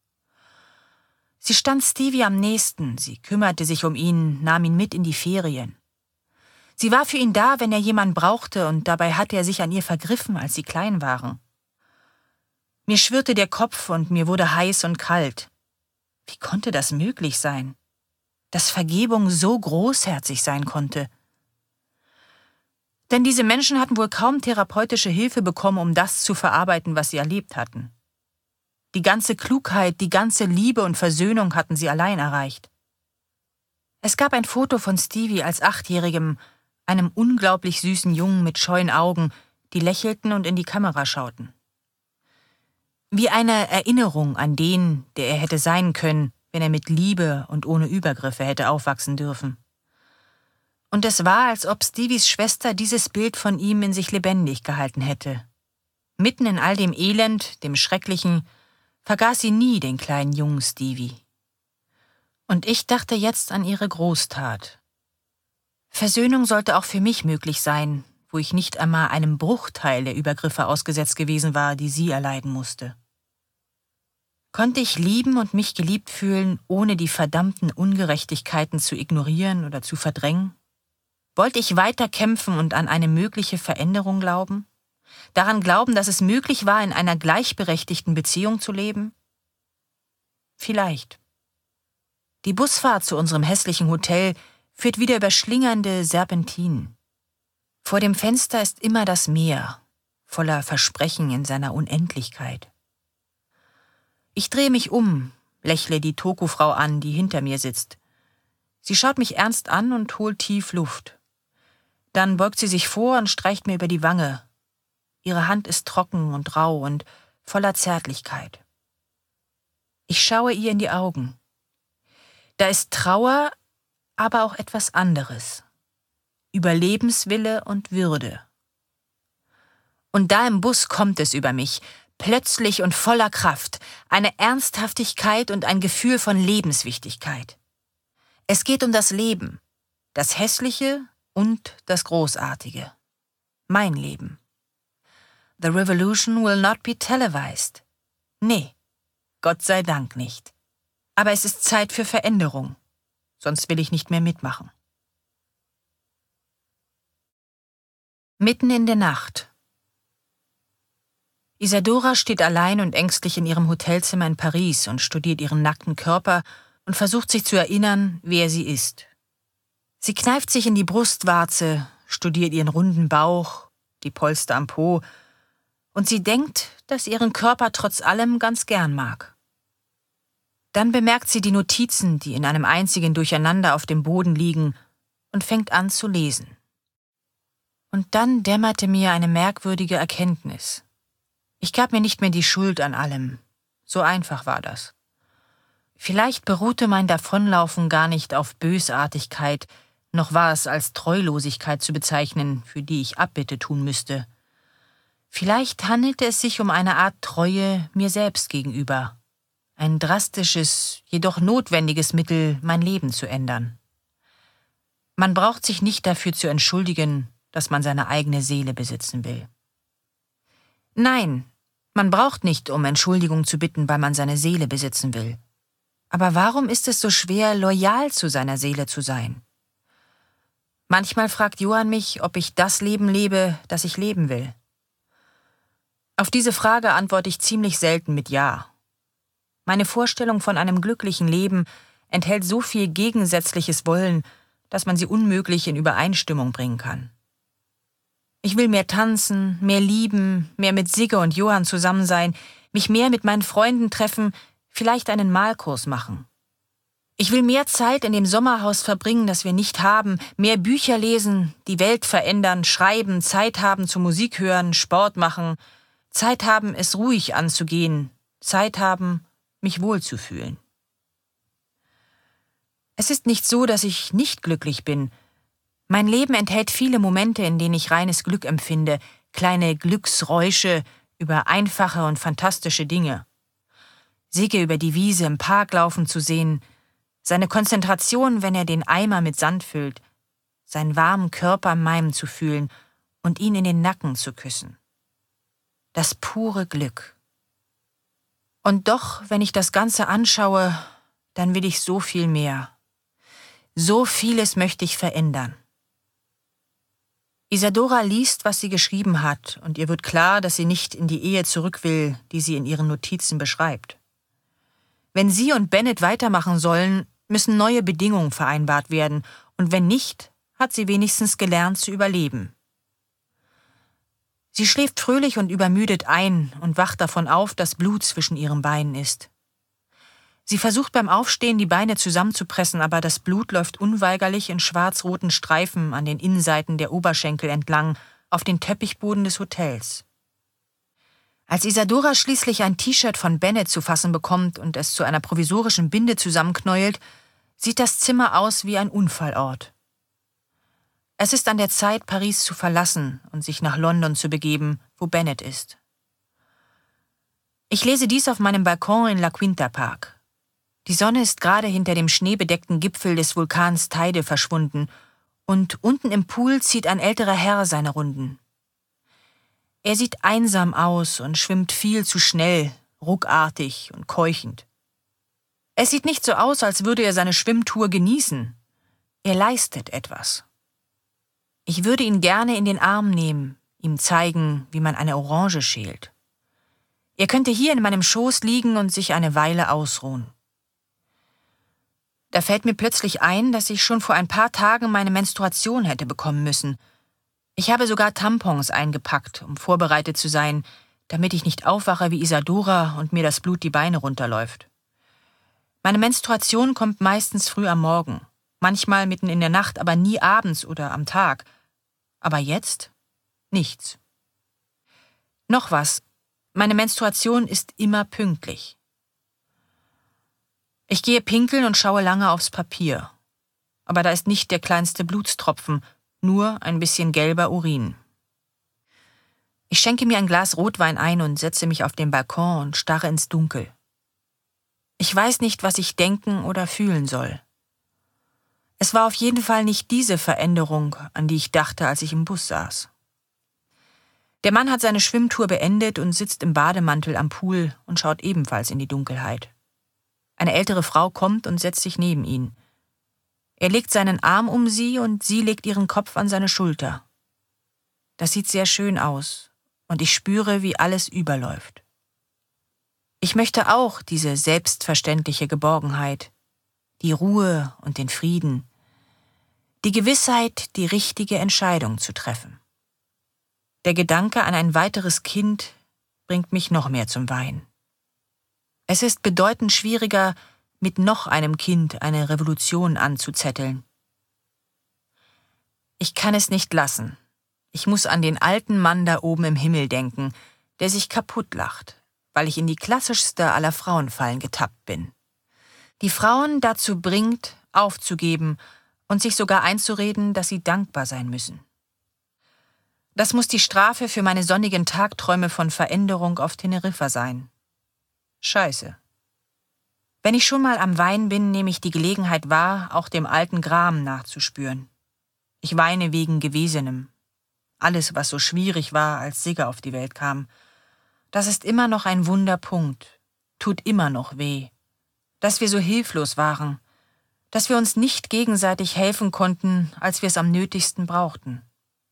Sie stand Stevie am nächsten, sie kümmerte sich um ihn, nahm ihn mit in die Ferien. Sie war für ihn da, wenn er jemanden brauchte, und dabei hatte er sich an ihr vergriffen, als sie klein waren. Mir schwirrte der Kopf und mir wurde heiß und kalt. Wie konnte das möglich sein? Dass Vergebung so großherzig sein konnte. Denn diese Menschen hatten wohl kaum therapeutische Hilfe bekommen, um das zu verarbeiten, was sie erlebt hatten. Die ganze Klugheit, die ganze Liebe und Versöhnung hatten sie allein erreicht. Es gab ein Foto von Stevie als 8-Jährigem, einem unglaublich süßen Jungen mit scheuen Augen, die lächelten und in die Kamera schauten. Wie eine Erinnerung an den, der er hätte sein können, wenn er mit Liebe und ohne Übergriffe hätte aufwachsen dürfen. Und es war, als ob Stevies Schwester dieses Bild von ihm in sich lebendig gehalten hätte. Mitten in all dem Elend, dem Schrecklichen, vergaß sie nie den kleinen jungen Stevie. Und ich dachte jetzt an ihre Großtat. Versöhnung sollte auch für mich möglich sein, wo ich nicht einmal einem Bruchteil der Übergriffe ausgesetzt gewesen war, die sie erleiden musste. Konnte ich lieben und mich geliebt fühlen, ohne die verdammten Ungerechtigkeiten zu ignorieren oder zu verdrängen? Wollte ich weiter kämpfen und an eine mögliche Veränderung glauben? Daran glauben, dass es möglich war, in einer gleichberechtigten Beziehung zu leben? Vielleicht. Die Busfahrt zu unserem hässlichen Hotel führt wieder über schlingernde Serpentinen. Vor dem Fenster ist immer das Meer, voller Versprechen in seiner Unendlichkeit. Ich drehe mich um, lächle die Toku-Frau an, die hinter mir sitzt. Sie schaut mich ernst an und holt tief Luft. Dann beugt sie sich vor und streicht mir über die Wange. Ihre Hand ist trocken und rau und voller Zärtlichkeit. Ich schaue ihr in die Augen. Da ist Trauer, aber auch etwas anderes. Überlebenswille und Würde. Und da im Bus kommt es über mich, plötzlich und voller Kraft, eine Ernsthaftigkeit und ein Gefühl von Lebenswichtigkeit. Es geht um das Leben, das Hässliche und das Großartige. Mein Leben. The revolution will not be televised. Nee, Gott sei Dank nicht. Aber es ist Zeit für Veränderung, sonst will ich nicht mehr mitmachen. Mitten in der Nacht. Isadora steht allein und ängstlich in ihrem Hotelzimmer in Paris und studiert ihren nackten Körper und versucht sich zu erinnern, wer sie ist. Sie kneift sich in die Brustwarze, studiert ihren runden Bauch, die Polster am Po, und sie denkt, dass sie ihren Körper trotz allem ganz gern mag. Dann bemerkt sie die Notizen, die in einem einzigen Durcheinander auf dem Boden liegen, und fängt an zu lesen. Und dann dämmerte mir eine merkwürdige Erkenntnis. Ich gab mir nicht mehr die Schuld an allem. So einfach war das. Vielleicht beruhte mein Davonlaufen gar nicht auf Bösartigkeit, noch war es als Treulosigkeit zu bezeichnen, für die ich Abbitte tun müsste. Vielleicht handelte es sich um eine Art Treue mir selbst gegenüber. Ein drastisches, jedoch notwendiges Mittel, mein Leben zu ändern. Man braucht sich nicht dafür zu entschuldigen, dass man seine eigene Seele besitzen will. Nein, man braucht nicht um Entschuldigung zu bitten, weil man seine Seele besitzen will. Aber warum ist es so schwer, loyal zu seiner Seele zu sein? Manchmal fragt Johann mich, ob ich das Leben lebe, das ich leben will. Auf diese Frage antworte ich ziemlich selten mit Ja. Meine Vorstellung von einem glücklichen Leben enthält so viel gegensätzliches Wollen, dass man sie unmöglich in Übereinstimmung bringen kann. Ich will mehr tanzen, mehr lieben, mehr mit Sigge und Johann zusammen sein, mich mehr mit meinen Freunden treffen, vielleicht einen Malkurs machen. Ich will mehr Zeit in dem Sommerhaus verbringen, das wir nicht haben, mehr Bücher lesen, die Welt verändern, schreiben, Zeit haben zum Musik hören, Sport machen, Zeit haben, es ruhig anzugehen, Zeit haben, mich wohlzufühlen. Es ist nicht so, dass ich nicht glücklich bin. Mein Leben enthält viele Momente, in denen ich reines Glück empfinde, kleine Glücksräusche über einfache und fantastische Dinge. Sigge über die Wiese im Park laufen zu sehen, seine Konzentration, wenn er den Eimer mit Sand füllt, seinen warmen Körper an meinem zu fühlen und ihn in den Nacken zu küssen. Das pure Glück. Und doch, wenn ich das Ganze anschaue, dann will ich so viel mehr. So vieles möchte ich verändern. Isadora liest, was sie geschrieben hat, und ihr wird klar, dass sie nicht in die Ehe zurück will, die sie in ihren Notizen beschreibt. Wenn sie und Bennett weitermachen sollen, müssen neue Bedingungen vereinbart werden, und wenn nicht, hat sie wenigstens gelernt zu überleben. Sie schläft fröhlich und übermüdet ein und wacht davon auf, dass Blut zwischen ihren Beinen ist. Sie versucht beim Aufstehen, die Beine zusammenzupressen, aber das Blut läuft unweigerlich in schwarz-roten Streifen an den Innenseiten der Oberschenkel entlang auf den Teppichboden des Hotels. Als Isadora schließlich ein T-Shirt von Bennett zu fassen bekommt und es zu einer provisorischen Binde zusammenknäult, sieht das Zimmer aus wie ein Unfallort. Es ist an der Zeit, Paris zu verlassen und sich nach London zu begeben, wo Bennett ist. Ich lese dies auf meinem Balkon in La Quinta Park. Die Sonne ist gerade hinter dem schneebedeckten Gipfel des Vulkans Teide verschwunden und unten im Pool zieht ein älterer Herr seine Runden. Er sieht einsam aus und schwimmt viel zu schnell, ruckartig und keuchend. Es sieht nicht so aus, als würde er seine Schwimmtour genießen. Er leistet etwas. Ich würde ihn gerne in den Arm nehmen, ihm zeigen, wie man eine Orange schält. Er könnte hier in meinem Schoß liegen und sich eine Weile ausruhen. Da fällt mir plötzlich ein, dass ich schon vor ein paar Tagen meine Menstruation hätte bekommen müssen. Ich habe sogar Tampons eingepackt, um vorbereitet zu sein, damit ich nicht aufwache wie Isadora und mir das Blut die Beine runterläuft. Meine Menstruation kommt meistens früh am Morgen, manchmal mitten in der Nacht, aber nie abends oder am Tag. Aber jetzt? Nichts. Noch was. Meine Menstruation ist immer pünktlich. Ich gehe pinkeln und schaue lange aufs Papier. Aber da ist nicht der kleinste Blutstropfen, nur ein bisschen gelber Urin. Ich schenke mir ein Glas Rotwein ein und setze mich auf den Balkon und starre ins Dunkel. Ich weiß nicht, was ich denken oder fühlen soll. Es war auf jeden Fall nicht diese Veränderung, an die ich dachte, als ich im Bus saß. Der Mann hat seine Schwimmtour beendet und sitzt im Bademantel am Pool und schaut ebenfalls in die Dunkelheit. Eine ältere Frau kommt und setzt sich neben ihn. Er legt seinen Arm um sie und sie legt ihren Kopf an seine Schulter. Das sieht sehr schön aus und ich spüre, wie alles überläuft. Ich möchte auch diese selbstverständliche Geborgenheit, die Ruhe und den Frieden, die Gewissheit, die richtige Entscheidung zu treffen. Der Gedanke an ein weiteres Kind bringt mich noch mehr zum Weinen. Es ist bedeutend schwieriger, mit noch einem Kind eine Revolution anzuzetteln. Ich kann es nicht lassen. Ich muss an den alten Mann da oben im Himmel denken, der sich kaputt lacht, weil ich in die klassischste aller Frauenfallen getappt bin. Die Frauen dazu bringt, aufzugeben und sich sogar einzureden, dass sie dankbar sein müssen. Das muss die Strafe für meine sonnigen Tagträume von Veränderung auf Teneriffa sein. Scheiße. Wenn ich schon mal am Weinen bin, nehme ich die Gelegenheit wahr, auch dem alten Gram nachzuspüren. Ich weine wegen Gewesenem. Alles, was so schwierig war, als Sigge auf die Welt kam. Das ist immer noch ein Wunderpunkt. Tut immer noch weh. Dass wir so hilflos waren. Dass wir uns nicht gegenseitig helfen konnten, als wir es am nötigsten brauchten.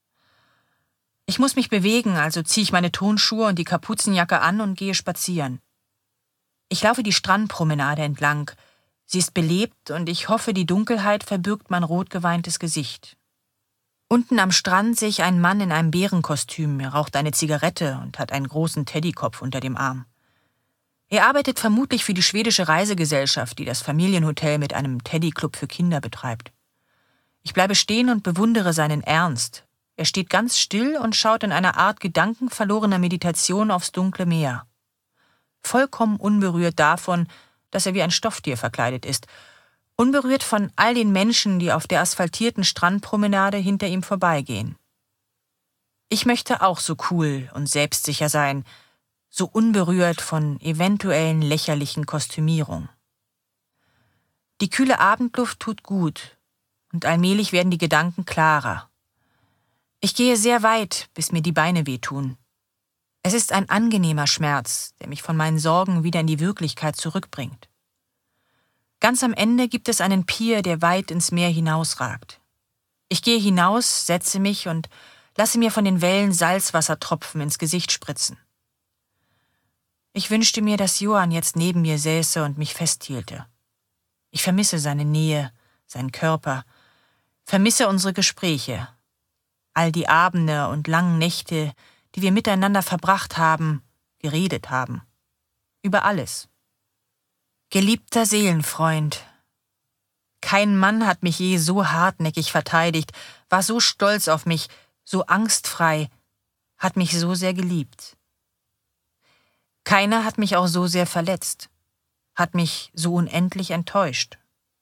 Ich muss mich bewegen, also ziehe ich meine Turnschuhe und die Kapuzenjacke an und gehe spazieren. Ich laufe die Strandpromenade entlang. Sie ist belebt und ich hoffe, die Dunkelheit verbirgt mein rotgeweintes Gesicht. Unten am Strand sehe ich einen Mann in einem Bärenkostüm. Er raucht eine Zigarette und hat einen großen Teddykopf unter dem Arm. Er arbeitet vermutlich für die schwedische Reisegesellschaft, die das Familienhotel mit einem Teddyclub für Kinder betreibt. Ich bleibe stehen und bewundere seinen Ernst. Er steht ganz still und schaut in einer Art gedankenverlorener Meditation aufs dunkle Meer. Vollkommen unberührt davon, dass er wie ein Stofftier verkleidet ist. Unberührt von all den Menschen, die auf der asphaltierten Strandpromenade hinter ihm vorbeigehen. Ich möchte auch so cool und selbstsicher sein, so unberührt von eventuellen lächerlichen Kostümierung. Die kühle Abendluft tut gut und allmählich werden die Gedanken klarer. Ich gehe sehr weit, bis mir die Beine wehtun. Es ist ein angenehmer Schmerz, der mich von meinen Sorgen wieder in die Wirklichkeit zurückbringt. Ganz am Ende gibt es einen Pier, der weit ins Meer hinausragt. Ich gehe hinaus, setze mich und lasse mir von den Wellen Salzwassertropfen ins Gesicht spritzen. Ich wünschte mir, dass Johann jetzt neben mir säße und mich festhielte. Ich vermisse seine Nähe, seinen Körper, vermisse unsere Gespräche, all die Abende und langen Nächte, die wir miteinander verbracht haben, geredet haben. Über alles. Geliebter Seelenfreund. Kein Mann hat mich je so hartnäckig verteidigt, war so stolz auf mich, so angstfrei, hat mich so sehr geliebt. Keiner hat mich auch so sehr verletzt, hat mich so unendlich enttäuscht.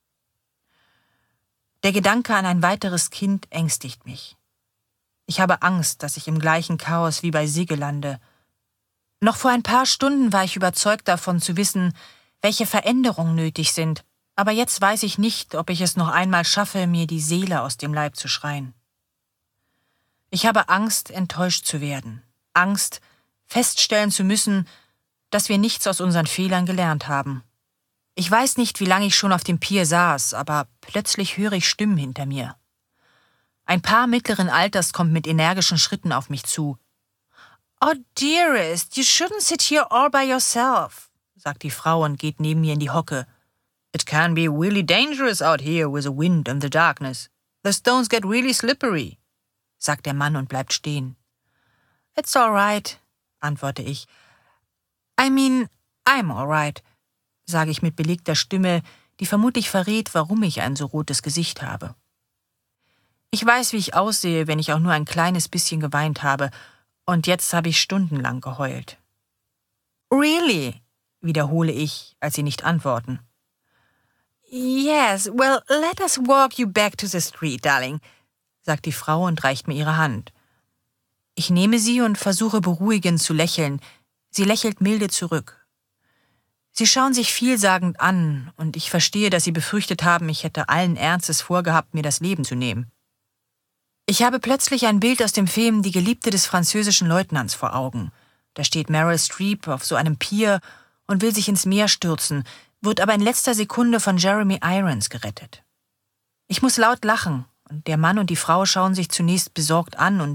Der Gedanke an ein weiteres Kind ängstigt mich. Ich habe Angst, dass ich im gleichen Chaos wie bei Sigge lande. Noch vor ein paar Stunden war ich überzeugt davon zu wissen, welche Veränderungen nötig sind, aber jetzt weiß ich nicht, ob ich es noch einmal schaffe, mir die Seele aus dem Leib zu schreien. Ich habe Angst, enttäuscht zu werden, Angst, feststellen zu müssen, dass wir nichts aus unseren Fehlern gelernt haben. Ich weiß nicht, wie lange ich schon auf dem Pier saß, aber plötzlich höre ich Stimmen hinter mir. Ein Paar mittleren Alters kommt mit energischen Schritten auf mich zu. "Oh, dearest, you shouldn't sit here all by yourself", sagt die Frau und geht neben mir in die Hocke. "It can be really dangerous out here with the wind and the darkness. The stones get really slippery", sagt der Mann und bleibt stehen. "It's all right", antworte ich. "I mean, I'm all right", sage ich mit belegter Stimme, die vermutlich verrät, warum ich ein so rotes Gesicht habe. Ich weiß, wie ich aussehe, wenn ich auch nur ein kleines bisschen geweint habe, und jetzt habe ich stundenlang geheult. "Really?", wiederhole ich, als sie nicht antworten. "Yes, well, let us walk you back to the street, darling", sagt die Frau und reicht mir ihre Hand. Ich nehme sie und versuche beruhigend zu lächeln. Sie lächelt milde zurück. Sie schauen sich vielsagend an, und ich verstehe, dass sie befürchtet haben, ich hätte allen Ernstes vorgehabt, mir das Leben zu nehmen. Ich habe plötzlich ein Bild aus dem Film Die Geliebte des französischen Leutnants vor Augen. Da steht Meryl Streep auf so einem Pier und will sich ins Meer stürzen, wird aber in letzter Sekunde von Jeremy Irons gerettet. Ich muss laut lachen, und der Mann und die Frau schauen sich zunächst besorgt an und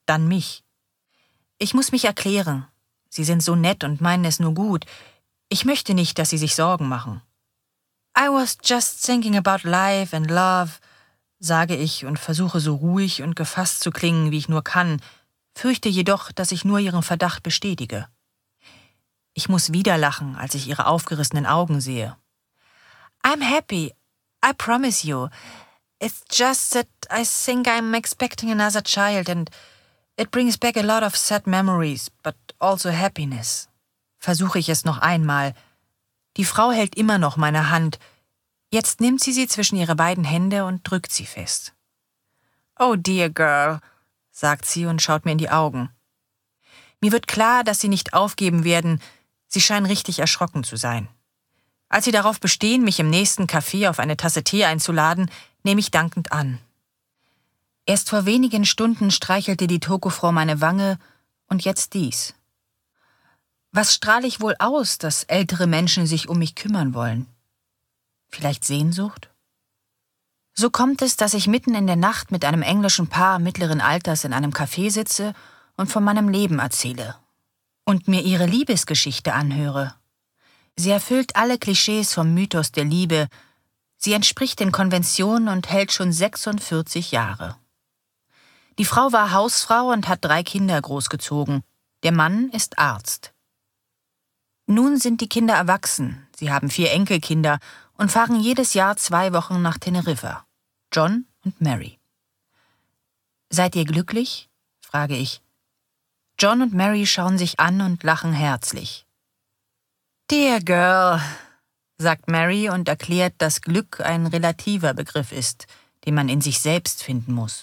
dann mich. Ich muss mich erklären. Sie sind so nett und meinen es nur gut. Ich möchte nicht, dass Sie sich Sorgen machen. I was just thinking about life and love, sage ich und versuche so ruhig und gefasst zu klingen, wie ich nur kann, fürchte jedoch, dass ich nur ihren Verdacht bestätige. Ich muss wieder lachen, als ich ihre aufgerissenen Augen sehe. I'm happy, I promise you. It's just that I think I'm expecting another child and it brings back a lot of sad memories, but also happiness. Versuche ich es noch einmal. Die Frau hält immer noch meine Hand. Jetzt nimmt sie zwischen ihre beiden Hände und drückt sie fest. Oh dear girl, sagt sie und schaut mir in die Augen. Mir wird klar, dass sie nicht aufgeben werden. Sie scheinen richtig erschrocken zu sein. Als sie darauf bestehen, mich im nächsten Café auf eine Tasse Tee einzuladen, nehme ich dankend an. Erst vor wenigen Stunden streichelte die Tokofrau meine Wange und jetzt dies. Was strahle ich wohl aus, dass ältere Menschen sich um mich kümmern wollen? Vielleicht Sehnsucht? So kommt es, dass ich mitten in der Nacht mit einem englischen Paar mittleren Alters in einem Café sitze und von meinem Leben erzähle und mir ihre Liebesgeschichte anhöre. Sie erfüllt alle Klischees vom Mythos der Liebe. Sie entspricht den Konventionen und hält schon 46 Jahre. Die Frau war Hausfrau und hat 3 Kinder großgezogen. Der Mann ist Arzt. Nun sind die Kinder erwachsen. Sie haben 4 Enkelkinder und fahren jedes Jahr 2 Wochen nach Teneriffa. John und Mary. Seid ihr glücklich? Frage ich. John und Mary schauen sich an und lachen herzlich. Dear girl, sagt Mary und erklärt, dass Glück ein relativer Begriff ist, den man in sich selbst finden muss.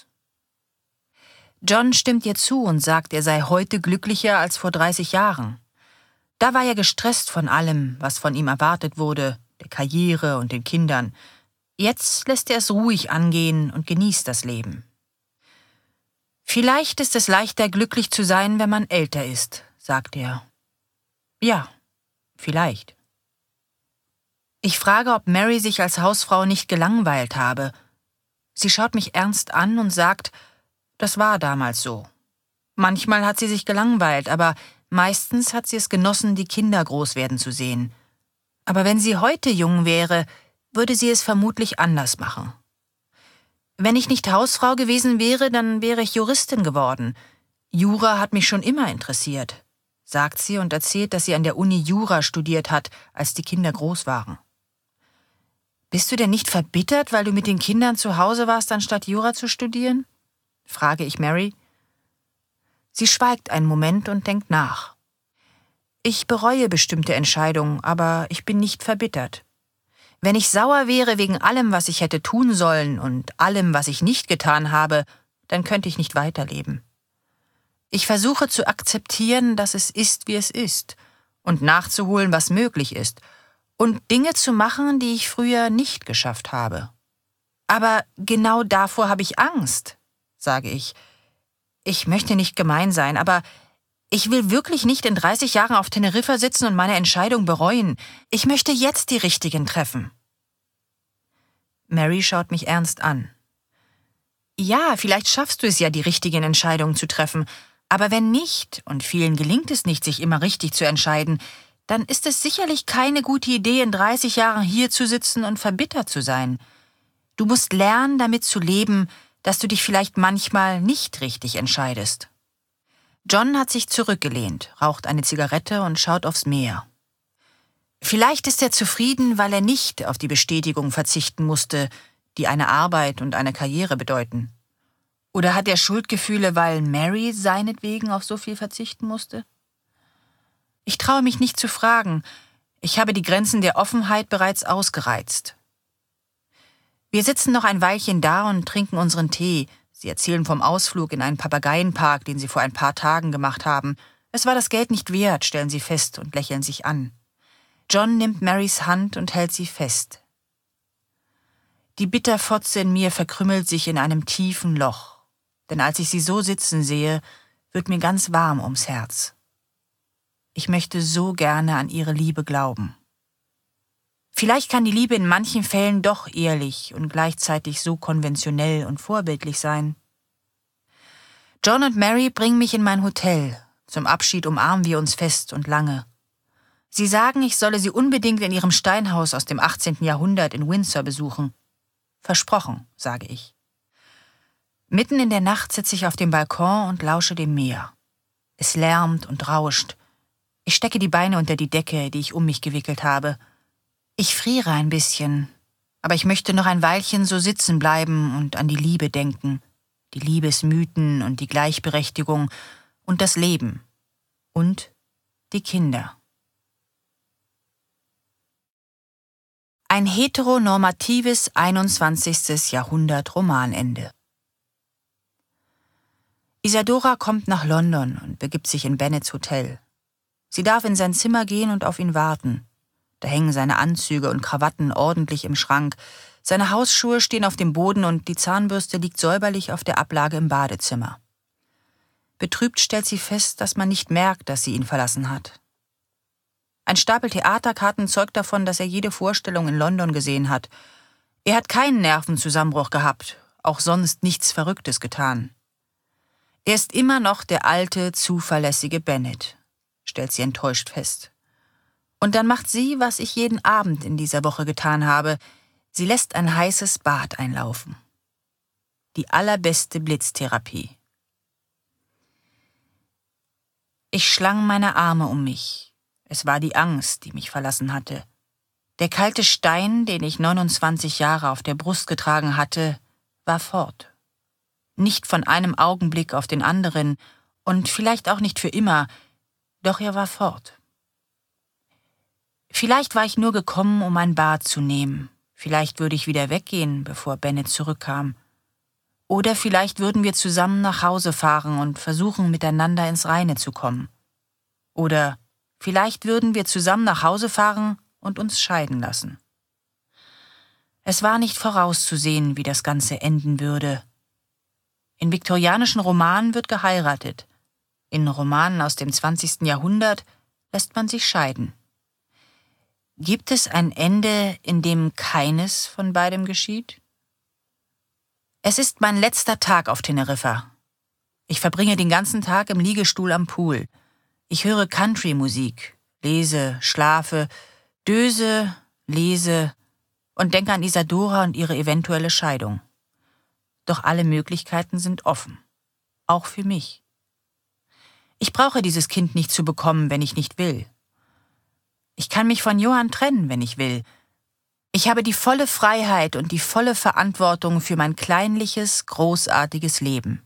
John stimmt ihr zu und sagt, er sei heute glücklicher als vor 30 Jahren. Da war er gestresst von allem, was von ihm erwartet wurde, der Karriere und den Kindern. Jetzt lässt er es ruhig angehen und genießt das Leben. Vielleicht ist es leichter, glücklich zu sein, wenn man älter ist, sagt er. Ja, vielleicht. Ich frage, ob Mary sich als Hausfrau nicht gelangweilt habe. Sie schaut mich ernst an und sagt, das war damals so. Manchmal hat sie sich gelangweilt, aber meistens hat sie es genossen, die Kinder groß werden zu sehen. Aber wenn sie heute jung wäre, würde sie es vermutlich anders machen. Wenn ich nicht Hausfrau gewesen wäre, dann wäre ich Juristin geworden. Jura hat mich schon immer interessiert, sagt sie und erzählt, dass sie an der Uni Jura studiert hat, als die Kinder groß waren. Bist du denn nicht verbittert, weil du mit den Kindern zu Hause warst, anstatt Jura zu studieren? Frage ich Mary. Sie schweigt einen Moment und denkt nach. Ich bereue bestimmte Entscheidungen, aber ich bin nicht verbittert. Wenn ich sauer wäre wegen allem, was ich hätte tun sollen und allem, was ich nicht getan habe, dann könnte ich nicht weiterleben. Ich versuche zu akzeptieren, dass es ist, wie es ist, und nachzuholen, was möglich ist, und Dinge zu machen, die ich früher nicht geschafft habe. Aber genau davor habe ich Angst, sage ich. Ich möchte nicht gemein sein, aber ich will wirklich nicht in 30 Jahren auf Teneriffa sitzen und meine Entscheidung bereuen. Ich möchte jetzt die richtigen treffen. Mary schaut mich ernst an. Ja, vielleicht schaffst du es ja, die richtigen Entscheidungen zu treffen, aber wenn nicht, und vielen gelingt es nicht, sich immer richtig zu entscheiden, dann ist es sicherlich keine gute Idee, in 30 Jahren hier zu sitzen und verbittert zu sein. Du musst lernen, damit zu leben, dass du dich vielleicht manchmal nicht richtig entscheidest. John hat sich zurückgelehnt, raucht eine Zigarette und schaut aufs Meer. Vielleicht ist er zufrieden, weil er nicht auf die Bestätigung verzichten musste, die eine Arbeit und eine Karriere bedeuten. Oder hat er Schuldgefühle, weil Mary seinetwegen auf so viel verzichten musste? Ich traue mich nicht zu fragen. Ich habe die Grenzen der Offenheit bereits ausgereizt. Wir sitzen noch ein Weilchen da und trinken unseren Tee. Sie erzählen vom Ausflug in einen Papageienpark, den sie vor ein paar Tagen gemacht haben. Es war das Geld nicht wert, stellen sie fest und lächeln sich an. John nimmt Marys Hand und hält sie fest. Die Bitterfotze in mir verkrümmelt sich in einem tiefen Loch. Denn als ich sie so sitzen sehe, wird mir ganz warm ums Herz. Ich möchte so gerne an ihre Liebe glauben. Vielleicht kann die Liebe in manchen Fällen doch ehrlich und gleichzeitig so konventionell und vorbildlich sein. John und Mary bringen mich in mein Hotel. Zum Abschied umarmen wir uns fest und lange. Sie sagen, ich solle sie unbedingt in ihrem Steinhaus aus dem 18. Jahrhundert in Windsor besuchen. Versprochen, sage ich. Mitten in der Nacht sitze ich auf dem Balkon und lausche dem Meer. Es lärmt und rauscht. Ich stecke die Beine unter die Decke, die ich um mich gewickelt habe. Ich friere ein bisschen, aber ich möchte noch ein Weilchen so sitzen bleiben und an die Liebe denken. Die Liebesmythen und die Gleichberechtigung und das Leben. Und die Kinder. Ein heteronormatives 21. Jahrhundert Romanende. Isadora kommt nach London und begibt sich in Bennets Hotel. Sie darf in sein Zimmer gehen und auf ihn warten. Da hängen seine Anzüge und Krawatten ordentlich im Schrank, seine Hausschuhe stehen auf dem Boden und die Zahnbürste liegt säuberlich auf der Ablage im Badezimmer. Betrübt stellt sie fest, dass man nicht merkt, dass sie ihn verlassen hat. Ein Stapel Theaterkarten zeugt davon, dass er jede Vorstellung in London gesehen hat. Er hat keinen Nervenzusammenbruch gehabt, auch sonst nichts Verrücktes getan. Er ist immer noch der alte, zuverlässige Bennet, stellt sie enttäuscht fest. Und dann macht sie, was ich jeden Abend in dieser Woche getan habe. Sie lässt ein heißes Bad einlaufen. Die allerbeste Blitztherapie. Ich schlang meine Arme um mich. Es war die Angst, die mich verlassen hatte. Der kalte Stein, den ich 29 Jahre auf der Brust getragen hatte, war fort. Nicht von einem Augenblick auf den anderen und vielleicht auch nicht für immer, doch er war fort. Vielleicht war ich nur gekommen, um ein Bad zu nehmen. Vielleicht würde ich wieder weggehen, bevor Bennet zurückkam. Oder vielleicht würden wir zusammen nach Hause fahren und versuchen, miteinander ins Reine zu kommen. Oder vielleicht würden wir zusammen nach Hause fahren und uns scheiden lassen. Es war nicht vorauszusehen, wie das Ganze enden würde. In viktorianischen Romanen wird geheiratet. In Romanen aus dem 20. Jahrhundert lässt man sich scheiden. Gibt es ein Ende, in dem keines von beidem geschieht? Es ist mein letzter Tag auf Teneriffa. Ich verbringe den ganzen Tag im Liegestuhl am Pool. Ich höre Country-Musik, lese, schlafe, döse, lese und denke an Isadora und ihre eventuelle Scheidung. Doch alle Möglichkeiten sind offen. Auch für mich. Ich brauche dieses Kind nicht zu bekommen, wenn ich nicht will. Ich kann mich von Johann trennen, wenn ich will. Ich habe die volle Freiheit und die volle Verantwortung für mein kleinliches, großartiges Leben.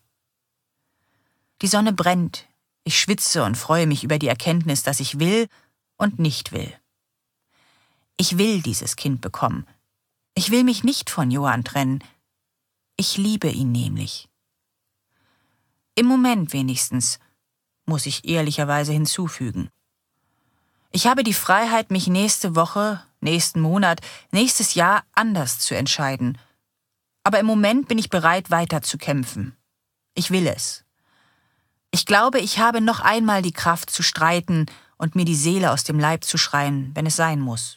Die Sonne brennt. Ich schwitze und freue mich über die Erkenntnis, dass ich will und nicht will. Ich will dieses Kind bekommen. Ich will mich nicht von Johann trennen. Ich liebe ihn nämlich. Im Moment wenigstens, muss ich ehrlicherweise hinzufügen. Ich habe die Freiheit, mich nächste Woche, nächsten Monat, nächstes Jahr anders zu entscheiden. Aber im Moment bin ich bereit, weiter zu kämpfen. Ich will es. Ich glaube, ich habe noch einmal die Kraft zu streiten und mir die Seele aus dem Leib zu schreien, wenn es sein muss.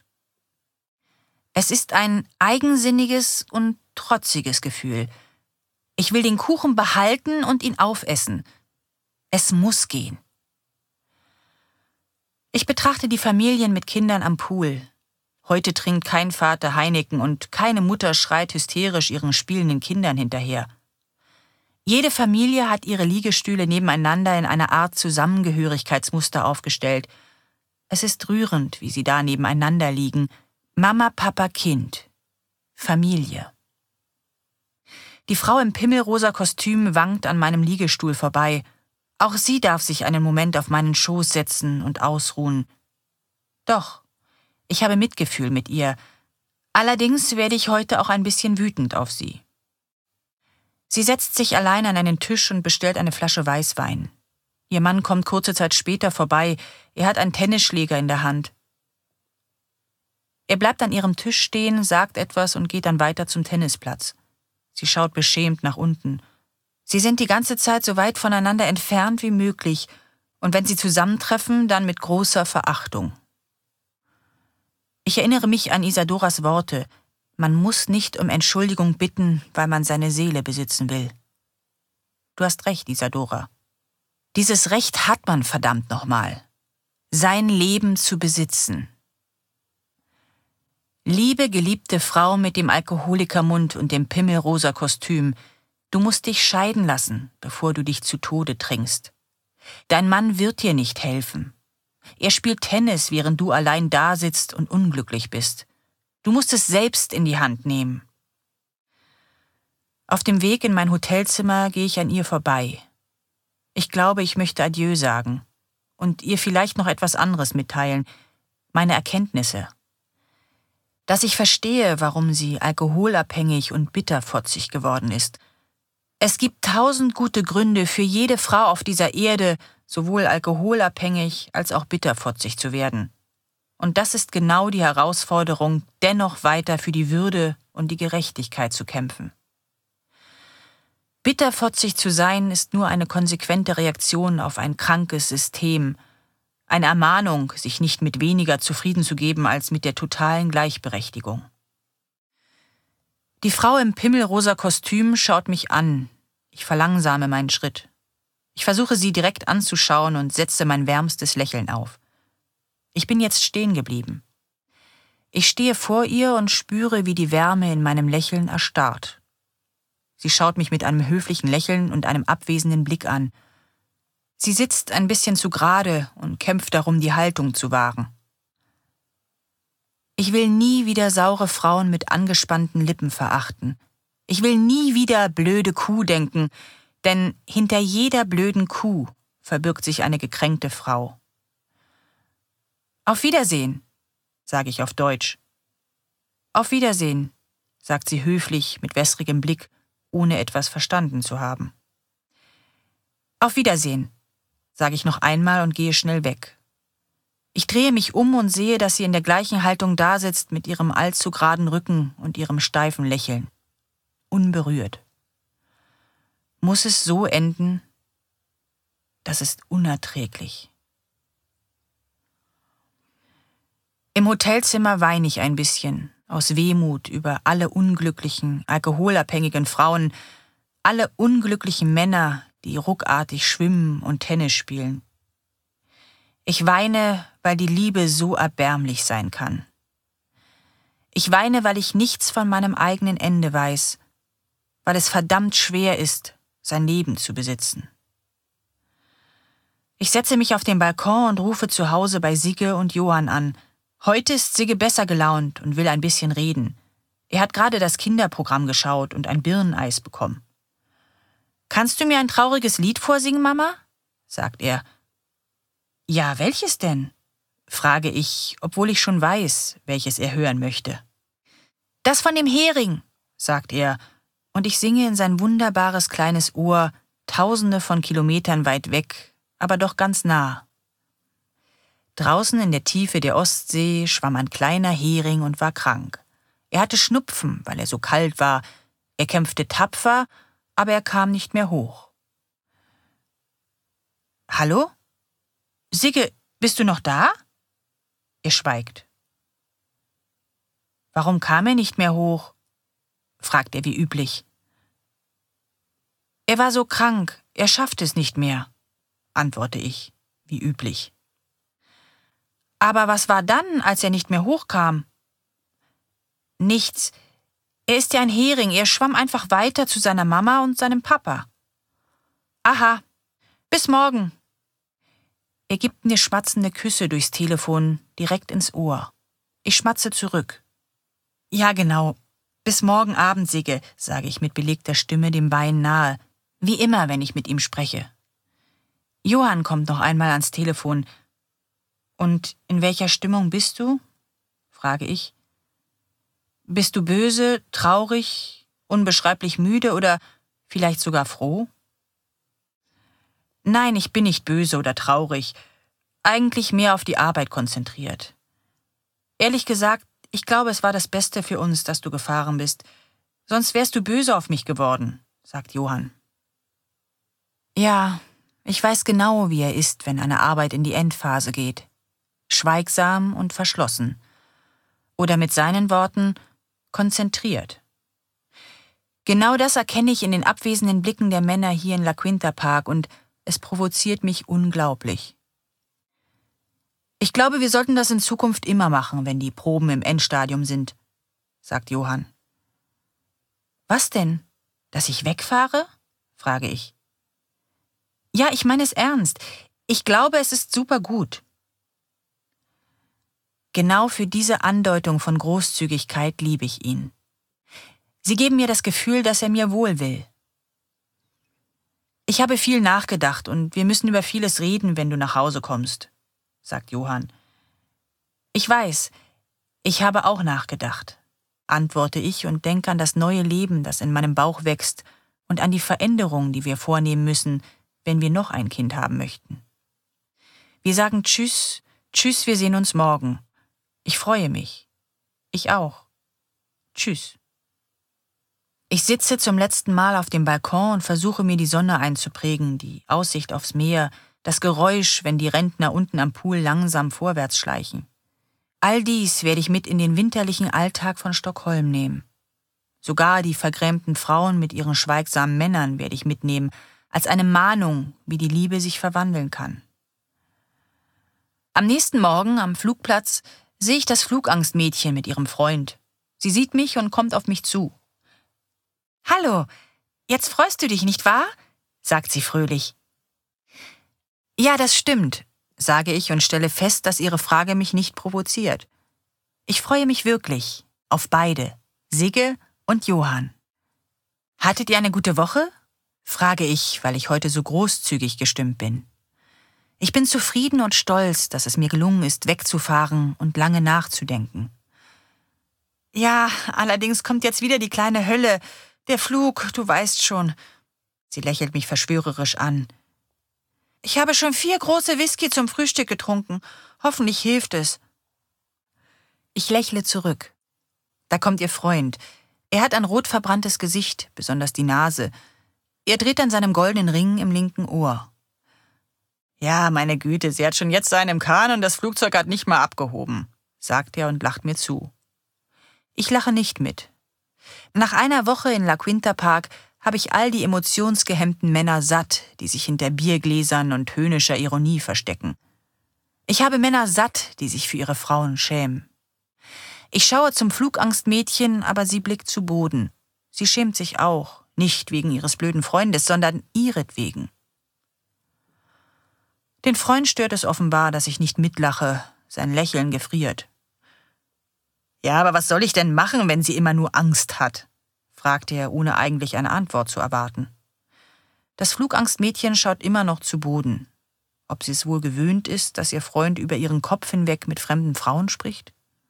Es ist ein eigensinniges und trotziges Gefühl. Ich will den Kuchen behalten und ihn aufessen. Es muss gehen. Ich betrachte die Familien mit Kindern am Pool. Heute trinkt kein Vater Heineken und keine Mutter schreit hysterisch ihren spielenden Kindern hinterher. Jede Familie hat ihre Liegestühle nebeneinander in einer Art Zusammengehörigkeitsmuster aufgestellt. Es ist rührend, wie sie da nebeneinander liegen. Mama, Papa, Kind. Familie. Die Frau im pimmelrosa Kostüm wankt an meinem Liegestuhl vorbei. Auch sie darf sich einen Moment auf meinen Schoß setzen und ausruhen. Doch, ich habe Mitgefühl mit ihr. Allerdings werde ich heute auch ein bisschen wütend auf sie. Sie setzt sich allein an einen Tisch und bestellt eine Flasche Weißwein. Ihr Mann kommt kurze Zeit später vorbei. Er hat einen Tennisschläger in der Hand. Er bleibt an ihrem Tisch stehen, sagt etwas und geht dann weiter zum Tennisplatz. Sie schaut beschämt nach unten. Sie sind die ganze Zeit so weit voneinander entfernt wie möglich und wenn sie zusammentreffen, dann mit großer Verachtung. Ich erinnere mich an Isadoras Worte: Man muss nicht um Entschuldigung bitten, weil man seine Seele besitzen will. Du hast recht, Isadora. Dieses Recht hat man verdammt nochmal. Sein Leben zu besitzen. Liebe, geliebte Frau mit dem Alkoholikermund und dem pimmelrosa Kostüm, du musst dich scheiden lassen, bevor du dich zu Tode trinkst. Dein Mann wird dir nicht helfen. Er spielt Tennis, während du allein dasitzt und unglücklich bist. Du musst es selbst in die Hand nehmen. Auf dem Weg in mein Hotelzimmer gehe ich an ihr vorbei. Ich glaube, ich möchte Adieu sagen und ihr vielleicht noch etwas anderes mitteilen, meine Erkenntnisse. Dass ich verstehe, warum sie alkoholabhängig und bitterfotzig geworden ist. Es gibt 1000 gute Gründe für jede Frau auf dieser Erde, sowohl alkoholabhängig als auch bitterfotzig zu werden. Und das ist genau die Herausforderung, dennoch weiter für die Würde und die Gerechtigkeit zu kämpfen. Bitterfotzig zu sein ist nur eine konsequente Reaktion auf ein krankes System, eine Ermahnung, sich nicht mit weniger zufrieden zu geben als mit der totalen Gleichberechtigung. Die Frau im pimmelrosa Kostüm schaut mich an. Ich verlangsame meinen Schritt. Ich versuche, sie direkt anzuschauen und setze mein wärmstes Lächeln auf. Ich bin jetzt stehen geblieben. Ich stehe vor ihr und spüre, wie die Wärme in meinem Lächeln erstarrt. Sie schaut mich mit einem höflichen Lächeln und einem abwesenden Blick an. Sie sitzt ein bisschen zu gerade und kämpft darum, die Haltung zu wahren. Ich will nie wieder saure Frauen mit angespannten Lippen verachten. Ich will nie wieder blöde Kuh denken, denn hinter jeder blöden Kuh verbirgt sich eine gekränkte Frau. Auf Wiedersehen, sage ich auf Deutsch. Auf Wiedersehen, sagt sie höflich mit wässrigem Blick, ohne etwas verstanden zu haben. Auf Wiedersehen, sage ich noch einmal und gehe schnell weg. Ich drehe mich um und sehe, dass sie in der gleichen Haltung dasitzt mit ihrem allzu geraden Rücken und ihrem steifen Lächeln. Unberührt. Muss es so enden? Das ist unerträglich. Im Hotelzimmer weine ich ein bisschen, aus Wehmut über alle unglücklichen, alkoholabhängigen Frauen, alle unglücklichen Männer, die ruckartig schwimmen und Tennis spielen. Ich weine, weil die Liebe so erbärmlich sein kann. Ich weine, weil ich nichts von meinem eigenen Ende weiß, weil es verdammt schwer ist, sein Leben zu besitzen. Ich setze mich auf den Balkon und rufe zu Hause bei Sigge und Johann an. Heute ist Sigge besser gelaunt und will ein bisschen reden. Er hat gerade das Kinderprogramm geschaut und ein Birneneis bekommen. »Kannst du mir ein trauriges Lied vorsingen, Mama?« sagt er. »Ja, welches denn?« frage ich, obwohl ich schon weiß, welches er hören möchte. »Das von dem Hering«, sagt er, und ich singe in sein wunderbares kleines Ohr, tausende von Kilometern weit weg, aber doch ganz nah. Draußen in der Tiefe der Ostsee schwamm ein kleiner Hering und war krank. Er hatte Schnupfen, weil er so kalt war. Er kämpfte tapfer, aber er kam nicht mehr hoch. »Hallo? Sigge, bist du noch da?« Er schweigt. »Warum kam er nicht mehr hoch?« fragt er wie üblich. »Er war so krank, er schafft es nicht mehr«, antworte ich, wie üblich. »Aber was war dann, als er nicht mehr hochkam?« »Nichts. Er ist ja ein Hering, er schwamm einfach weiter zu seiner Mama und seinem Papa.« »Aha, bis morgen.« Er gibt mir schmatzende Küsse durchs Telefon, direkt ins Ohr. Ich schmatze zurück. »Ja, genau. Bis morgen Abend, Sigge«, sage ich mit belegter Stimme dem Wein nahe, wie immer, wenn ich mit ihm spreche. Johann kommt noch einmal ans Telefon. »Und in welcher Stimmung bist du?« frage ich. »Bist du böse, traurig, unbeschreiblich müde oder vielleicht sogar froh?« »Nein, ich bin nicht böse oder traurig, eigentlich mehr auf die Arbeit konzentriert. Ehrlich gesagt, ich glaube, es war das Beste für uns, dass du gefahren bist. Sonst wärst du böse auf mich geworden«, sagt Johann. Ja, ich weiß genau, wie er ist, wenn eine Arbeit in die Endphase geht. Schweigsam und verschlossen. Oder mit seinen Worten konzentriert. Genau das erkenne ich in den abwesenden Blicken der Männer hier in La Quinta Park und es provoziert mich unglaublich. Ich glaube, wir sollten das in Zukunft immer machen, wenn die Proben im Endstadium sind, sagt Johann. Was denn? Dass ich wegfahre? Frage ich. Ja, ich meine es ernst. Ich glaube, es ist super gut. Genau für diese Andeutung von Großzügigkeit liebe ich ihn. Sie geben mir das Gefühl, dass er mir wohl will. Ich habe viel nachgedacht und wir müssen über vieles reden, wenn du nach Hause kommst, sagt Johann. Ich weiß, ich habe auch nachgedacht, antworte ich und denke an das neue Leben, das in meinem Bauch wächst und an die Veränderungen, die wir vornehmen müssen, wenn wir noch ein Kind haben möchten. Wir sagen Tschüss, Tschüss, wir sehen uns morgen. Ich freue mich. Ich auch. Tschüss. Ich sitze zum letzten Mal auf dem Balkon und versuche mir die Sonne einzuprägen, die Aussicht aufs Meer, das Geräusch, wenn die Rentner unten am Pool langsam vorwärts schleichen. All dies werde ich mit in den winterlichen Alltag von Stockholm nehmen. Sogar die vergrämten Frauen mit ihren schweigsamen Männern werde ich mitnehmen, als eine Mahnung, wie die Liebe sich verwandeln kann. Am nächsten Morgen am Flugplatz sehe ich das Flugangstmädchen mit ihrem Freund. Sie sieht mich und kommt auf mich zu. »Hallo, jetzt freust du dich, nicht wahr?« sagt sie fröhlich. »Ja, das stimmt«, sage ich und stelle fest, dass ihre Frage mich nicht provoziert. Ich freue mich wirklich auf beide, Sigge und Johann. »Hattet ihr eine gute Woche?« frage ich, weil ich heute so großzügig gestimmt bin. Ich bin zufrieden und stolz, dass es mir gelungen ist, wegzufahren und lange nachzudenken. »Ja, allerdings kommt jetzt wieder die kleine Hölle. Der Flug, du weißt schon.« Sie lächelt mich verschwörerisch an. »Ich habe schon 4 große Whisky zum Frühstück getrunken. Hoffentlich hilft es.« Ich lächle zurück. Da kommt ihr Freund. Er hat ein rot verbranntes Gesicht, besonders die Nase. Er dreht an seinem goldenen Ring im linken Ohr. »Ja, meine Güte, sie hat schon jetzt einen im Kahn und das Flugzeug hat nicht mal abgehoben«, sagt er und lacht mir zu. Ich lache nicht mit. Nach einer Woche in La Quinta Park habe ich all die emotionsgehemmten Männer satt, die sich hinter Biergläsern und höhnischer Ironie verstecken. Ich habe Männer satt, die sich für ihre Frauen schämen. Ich schaue zum Flugangstmädchen, aber sie blickt zu Boden. Sie schämt sich auch, nicht wegen ihres blöden Freundes, sondern ihretwegen. Den Freund stört es offenbar, dass ich nicht mitlache, sein Lächeln gefriert. »Ja, aber was soll ich denn machen, wenn sie immer nur Angst hat?« fragte er, ohne eigentlich eine Antwort zu erwarten. Das Flugangstmädchen schaut immer noch zu Boden. Ob sie es wohl gewöhnt ist, dass ihr Freund über ihren Kopf hinweg mit fremden Frauen spricht?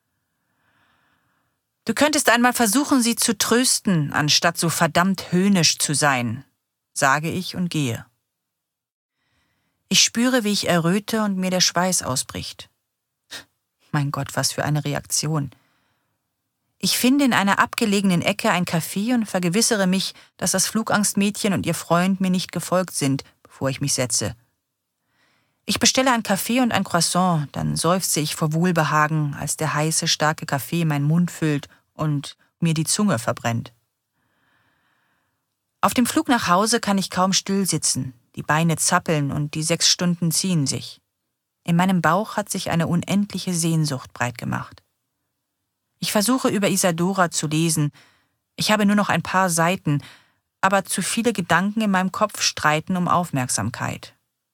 »Du könntest einmal versuchen, sie zu trösten, anstatt so verdammt höhnisch zu sein«, sage ich und gehe. Ich spüre, wie ich erröte und mir der Schweiß ausbricht. Mein Gott, was für eine Reaktion. Ich finde in einer abgelegenen Ecke ein Café und vergewissere mich, dass das Flugangstmädchen und ihr Freund mir nicht gefolgt sind, bevor ich mich setze. Ich bestelle ein Kaffee und ein Croissant, dann seufze ich vor Wohlbehagen, als der heiße, starke Kaffee meinen Mund füllt und mir die Zunge verbrennt. Auf dem Flug nach Hause kann ich kaum still sitzen, die Beine zappeln und die 6 Stunden ziehen sich. In meinem Bauch hat sich eine unendliche Sehnsucht breit gemacht. Ich versuche über Isadora zu lesen. Ich habe nur noch ein paar Seiten, aber zu viele Gedanken in meinem Kopf streiten um Aufmerksamkeit.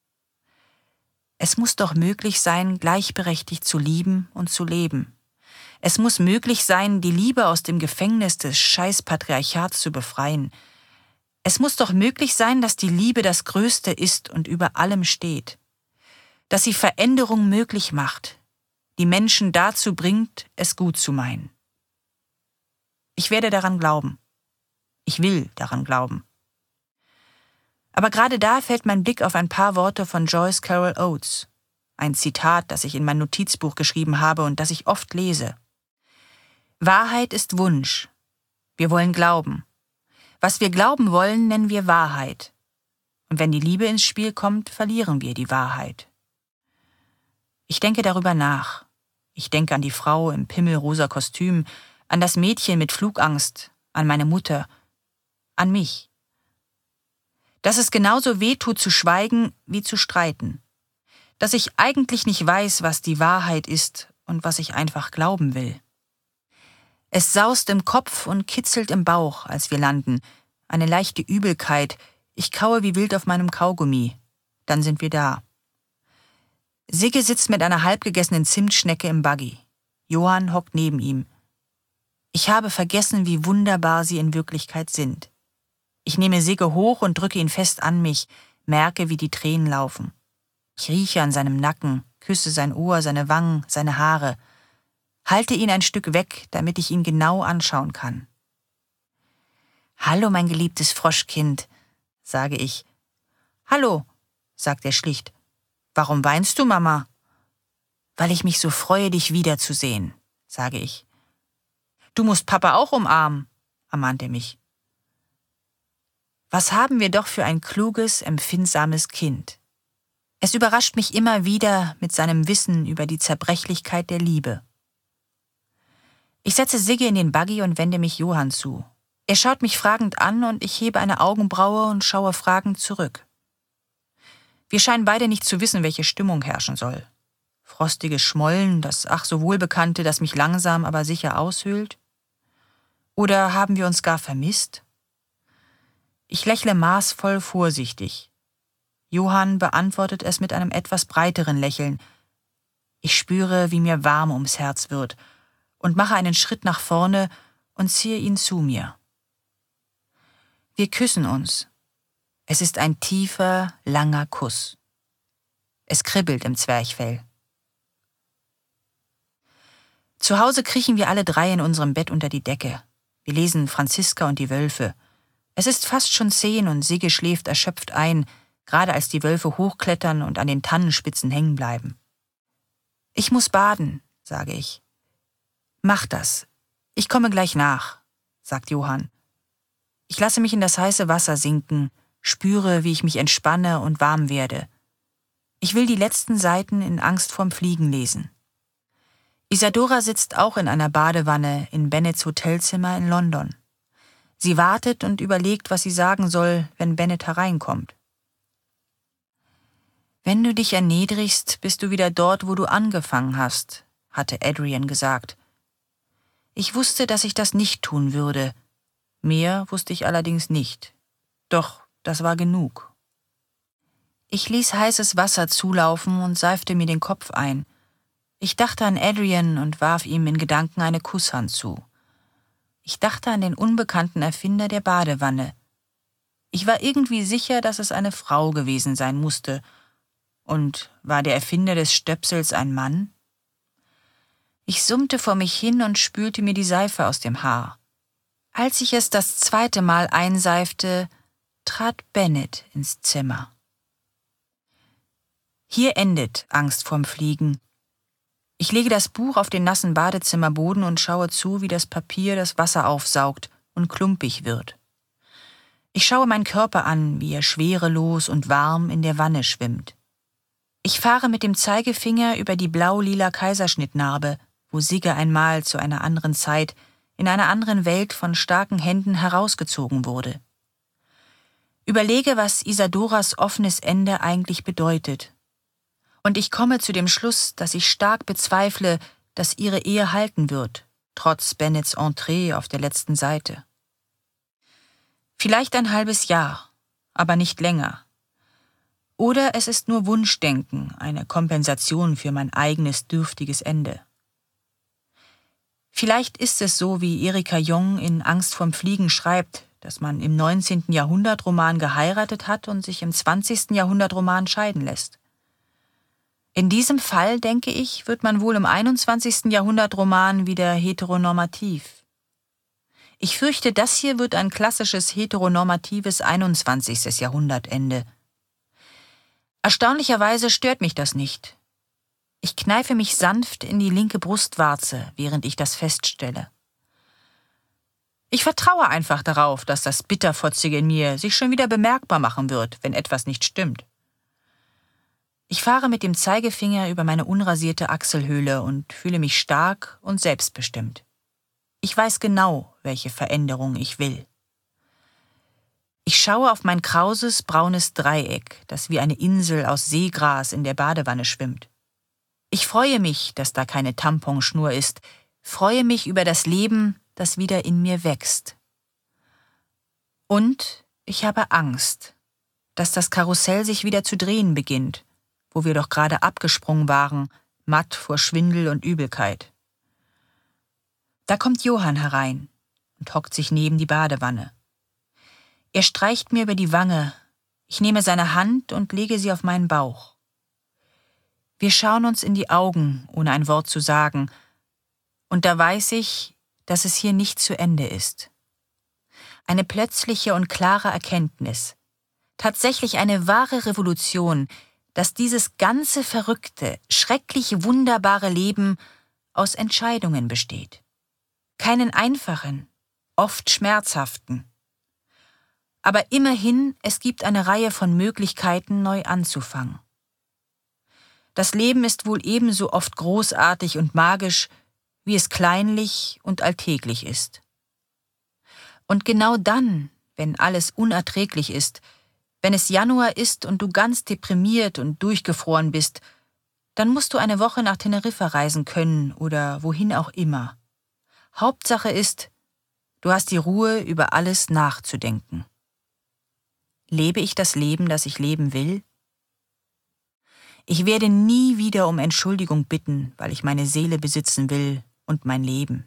Es muss doch möglich sein, gleichberechtigt zu lieben und zu leben. Es muss möglich sein, die Liebe aus dem Gefängnis des Scheiß-Patriarchats zu befreien. Es muss doch möglich sein, dass die Liebe das Größte ist und über allem steht. Dass sie Veränderung möglich macht, die Menschen dazu bringt, es gut zu meinen. Ich werde daran glauben. Ich will daran glauben. Aber gerade da fällt mein Blick auf ein paar Worte von Joyce Carol Oates. Ein Zitat, das ich in mein Notizbuch geschrieben habe und das ich oft lese. Wahrheit ist Wunsch. Wir wollen glauben. Was wir glauben wollen, nennen wir Wahrheit. Und wenn die Liebe ins Spiel kommt, verlieren wir die Wahrheit. Ich denke darüber nach. Ich denke an die Frau im pimmelrosa Kostüm, an das Mädchen mit Flugangst, an meine Mutter. an mich. Dass es genauso weh tut zu schweigen wie zu streiten. Dass ich eigentlich nicht weiß, was die Wahrheit ist und was ich einfach glauben will. Es saust im Kopf und kitzelt im Bauch, als wir landen. Eine leichte Übelkeit. Ich kaue wie wild auf meinem Kaugummi. Dann sind wir da. Sigge sitzt mit einer halbgegessenen Zimtschnecke im Buggy. Johann hockt neben ihm. Ich habe vergessen, wie wunderbar sie in Wirklichkeit sind. Ich nehme Sigge hoch und drücke ihn fest an mich, merke, wie die Tränen laufen. Ich rieche an seinem Nacken, küsse sein Ohr, seine Wangen, seine Haare. Halte ihn ein Stück weg, damit ich ihn genau anschauen kann. »Hallo, mein geliebtes Froschkind«, sage ich. »Hallo«, sagt er schlicht. »Warum weinst du, Mama?« »Weil ich mich so freue, dich wiederzusehen«, sage ich. »Du musst Papa auch umarmen«, ermahnt er mich. Was haben wir doch für ein kluges, empfindsames Kind. Es überrascht mich immer wieder mit seinem Wissen über die Zerbrechlichkeit der Liebe. Ich setze Sigge in den Buggy und wende mich Johann zu. Er schaut mich fragend an und ich hebe eine Augenbraue und schaue fragend zurück. Wir scheinen beide nicht zu wissen, welche Stimmung herrschen soll. Frostiges Schmollen, das ach so wohlbekannte, das mich langsam, aber sicher aushöhlt? Oder haben wir uns gar vermisst? Ich lächle maßvoll vorsichtig. Johann beantwortet es mit einem etwas breiteren Lächeln. Ich spüre, wie mir warm ums Herz wird und mache einen Schritt nach vorne und ziehe ihn zu mir. Wir küssen uns. Es ist ein tiefer, langer Kuss. Es kribbelt im Zwerchfell. Zu Hause kriechen wir alle drei in unserem Bett unter die Decke. Wir lesen Franziska und die Wölfe. Es ist fast schon 10 und Sigge schläft erschöpft ein, gerade als die Wölfe hochklettern und an den Tannenspitzen hängen bleiben. »Ich muss baden«, sage ich. »Mach das. Ich komme gleich nach«, sagt Johann. Ich lasse mich in das heiße Wasser sinken, spüre, wie ich mich entspanne und warm werde. Ich will die letzten Seiten in Angst vorm Fliegen lesen. Isadora sitzt auch in einer Badewanne in Bennets Hotelzimmer in London. Sie wartet und überlegt, was sie sagen soll, wenn Bennett hereinkommt. »Wenn du dich erniedrigst, bist du wieder dort, wo du angefangen hast«, hatte Adrian gesagt. Ich wusste, dass ich das nicht tun würde. Mehr wusste ich allerdings nicht. Doch das war genug. Ich ließ heißes Wasser zulaufen und seifte mir den Kopf ein. Ich dachte an Adrian und warf ihm in Gedanken eine Kusshand zu. Ich dachte an den unbekannten Erfinder der Badewanne. Ich war irgendwie sicher, dass es eine Frau gewesen sein musste. Und war der Erfinder des Stöpsels ein Mann? Ich summte vor mich hin und spülte mir die Seife aus dem Haar. Als ich es das 2. Mal einseifte, trat Bennett ins Zimmer. Hier endet Angst vorm Fliegen. Ich lege das Buch auf den nassen Badezimmerboden und schaue zu, wie das Papier das Wasser aufsaugt und klumpig wird. Ich schaue meinen Körper an, wie er schwerelos und warm in der Wanne schwimmt. Ich fahre mit dem Zeigefinger über die blau-lila Kaiserschnittnarbe, wo Sigge einmal zu einer anderen Zeit in einer anderen Welt von starken Händen herausgezogen wurde. Überlege, was Isadoras offenes Ende eigentlich bedeutet. Und ich komme zu dem Schluss, dass ich stark bezweifle, dass ihre Ehe halten wird, trotz Bennets Entree auf der letzten Seite. Vielleicht ein halbes Jahr, aber nicht länger. Oder es ist nur Wunschdenken, eine Kompensation für mein eigenes dürftiges Ende. Vielleicht ist es so, wie Erika Jong in Angst vorm Fliegen schreibt, dass man im 19. Jahrhundert-Roman geheiratet hat und sich im 20. Jahrhundert-Roman scheiden lässt. In diesem Fall, denke ich, wird man wohl im 21. Jahrhundert-Roman wieder heteronormativ. Ich fürchte, das hier wird ein klassisches heteronormatives 21. Jahrhundertende. Erstaunlicherweise stört mich das nicht. Ich kneife mich sanft in die linke Brustwarze, während ich das feststelle. Ich vertraue einfach darauf, dass das Bitterfotzige in mir sich schon wieder bemerkbar machen wird, wenn etwas nicht stimmt. Ich fahre mit dem Zeigefinger über meine unrasierte Achselhöhle und fühle mich stark und selbstbestimmt. Ich weiß genau, welche Veränderung ich will. Ich schaue auf mein krauses, braunes Dreieck, das wie eine Insel aus Seegras in der Badewanne schwimmt. Ich freue mich, dass da keine Tamponschnur ist, freue mich über das Leben, das wieder in mir wächst. Und ich habe Angst, dass das Karussell sich wieder zu drehen beginnt, wo wir doch gerade abgesprungen waren, matt vor Schwindel und Übelkeit. Da kommt Johann herein und hockt sich neben die Badewanne. Er streicht mir über die Wange, ich nehme seine Hand und lege sie auf meinen Bauch. Wir schauen uns in die Augen, ohne ein Wort zu sagen, und da weiß ich, dass es hier nicht zu Ende ist. Eine plötzliche und klare Erkenntnis, tatsächlich eine wahre Revolution, dass dieses ganze verrückte, schrecklich wunderbare Leben aus Entscheidungen besteht. Keinen einfachen, oft schmerzhaften. Aber immerhin, es gibt eine Reihe von Möglichkeiten, neu anzufangen. Das Leben ist wohl ebenso oft großartig und magisch, wie es kleinlich und alltäglich ist. Und genau dann, wenn alles unerträglich ist, wenn es Januar ist und du ganz deprimiert und durchgefroren bist, dann musst du eine Woche nach Teneriffa reisen können oder wohin auch immer. Hauptsache ist, du hast die Ruhe, über alles nachzudenken. Lebe ich das Leben, das ich leben will? Ich werde nie wieder um Entschuldigung bitten, weil ich meine Seele besitzen will und mein Leben.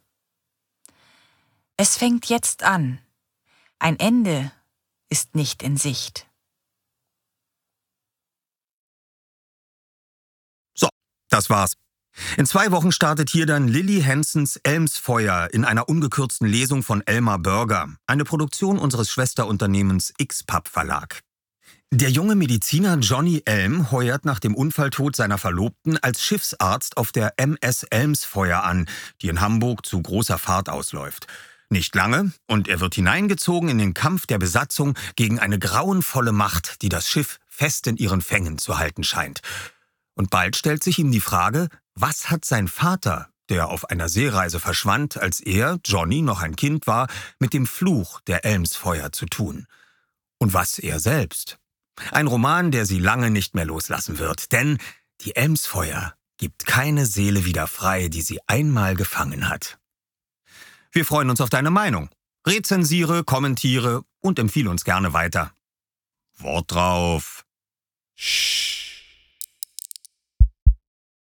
Es fängt jetzt an. Ein Ende ist nicht in Sicht. So, das war's. In 2 Wochen startet hier dann Lilly Hansens Elmsfeuer in einer ungekürzten Lesung von Elmar Börger, eine Produktion unseres Schwesterunternehmens X-Pub Verlag. Der junge Mediziner Johnny Elm heuert nach dem Unfalltod seiner Verlobten als Schiffsarzt auf der MS Elmsfeuer an, die in Hamburg zu großer Fahrt ausläuft. Nicht lange, und er wird hineingezogen in den Kampf der Besatzung gegen eine grauenvolle Macht, die das Schiff fest in ihren Fängen zu halten scheint. Und bald stellt sich ihm die Frage, was hat sein Vater, der auf einer Seereise verschwand, als er, Johnny, noch ein Kind war, mit dem Fluch der Elmsfeuer zu tun? Und was er selbst? Ein Roman, der sie lange nicht mehr loslassen wird, denn die Elmsfeuer gibt keine Seele wieder frei, die sie einmal gefangen hat. Wir freuen uns auf deine Meinung. Rezensiere, kommentiere und empfehle uns gerne weiter. Wort drauf. Shh.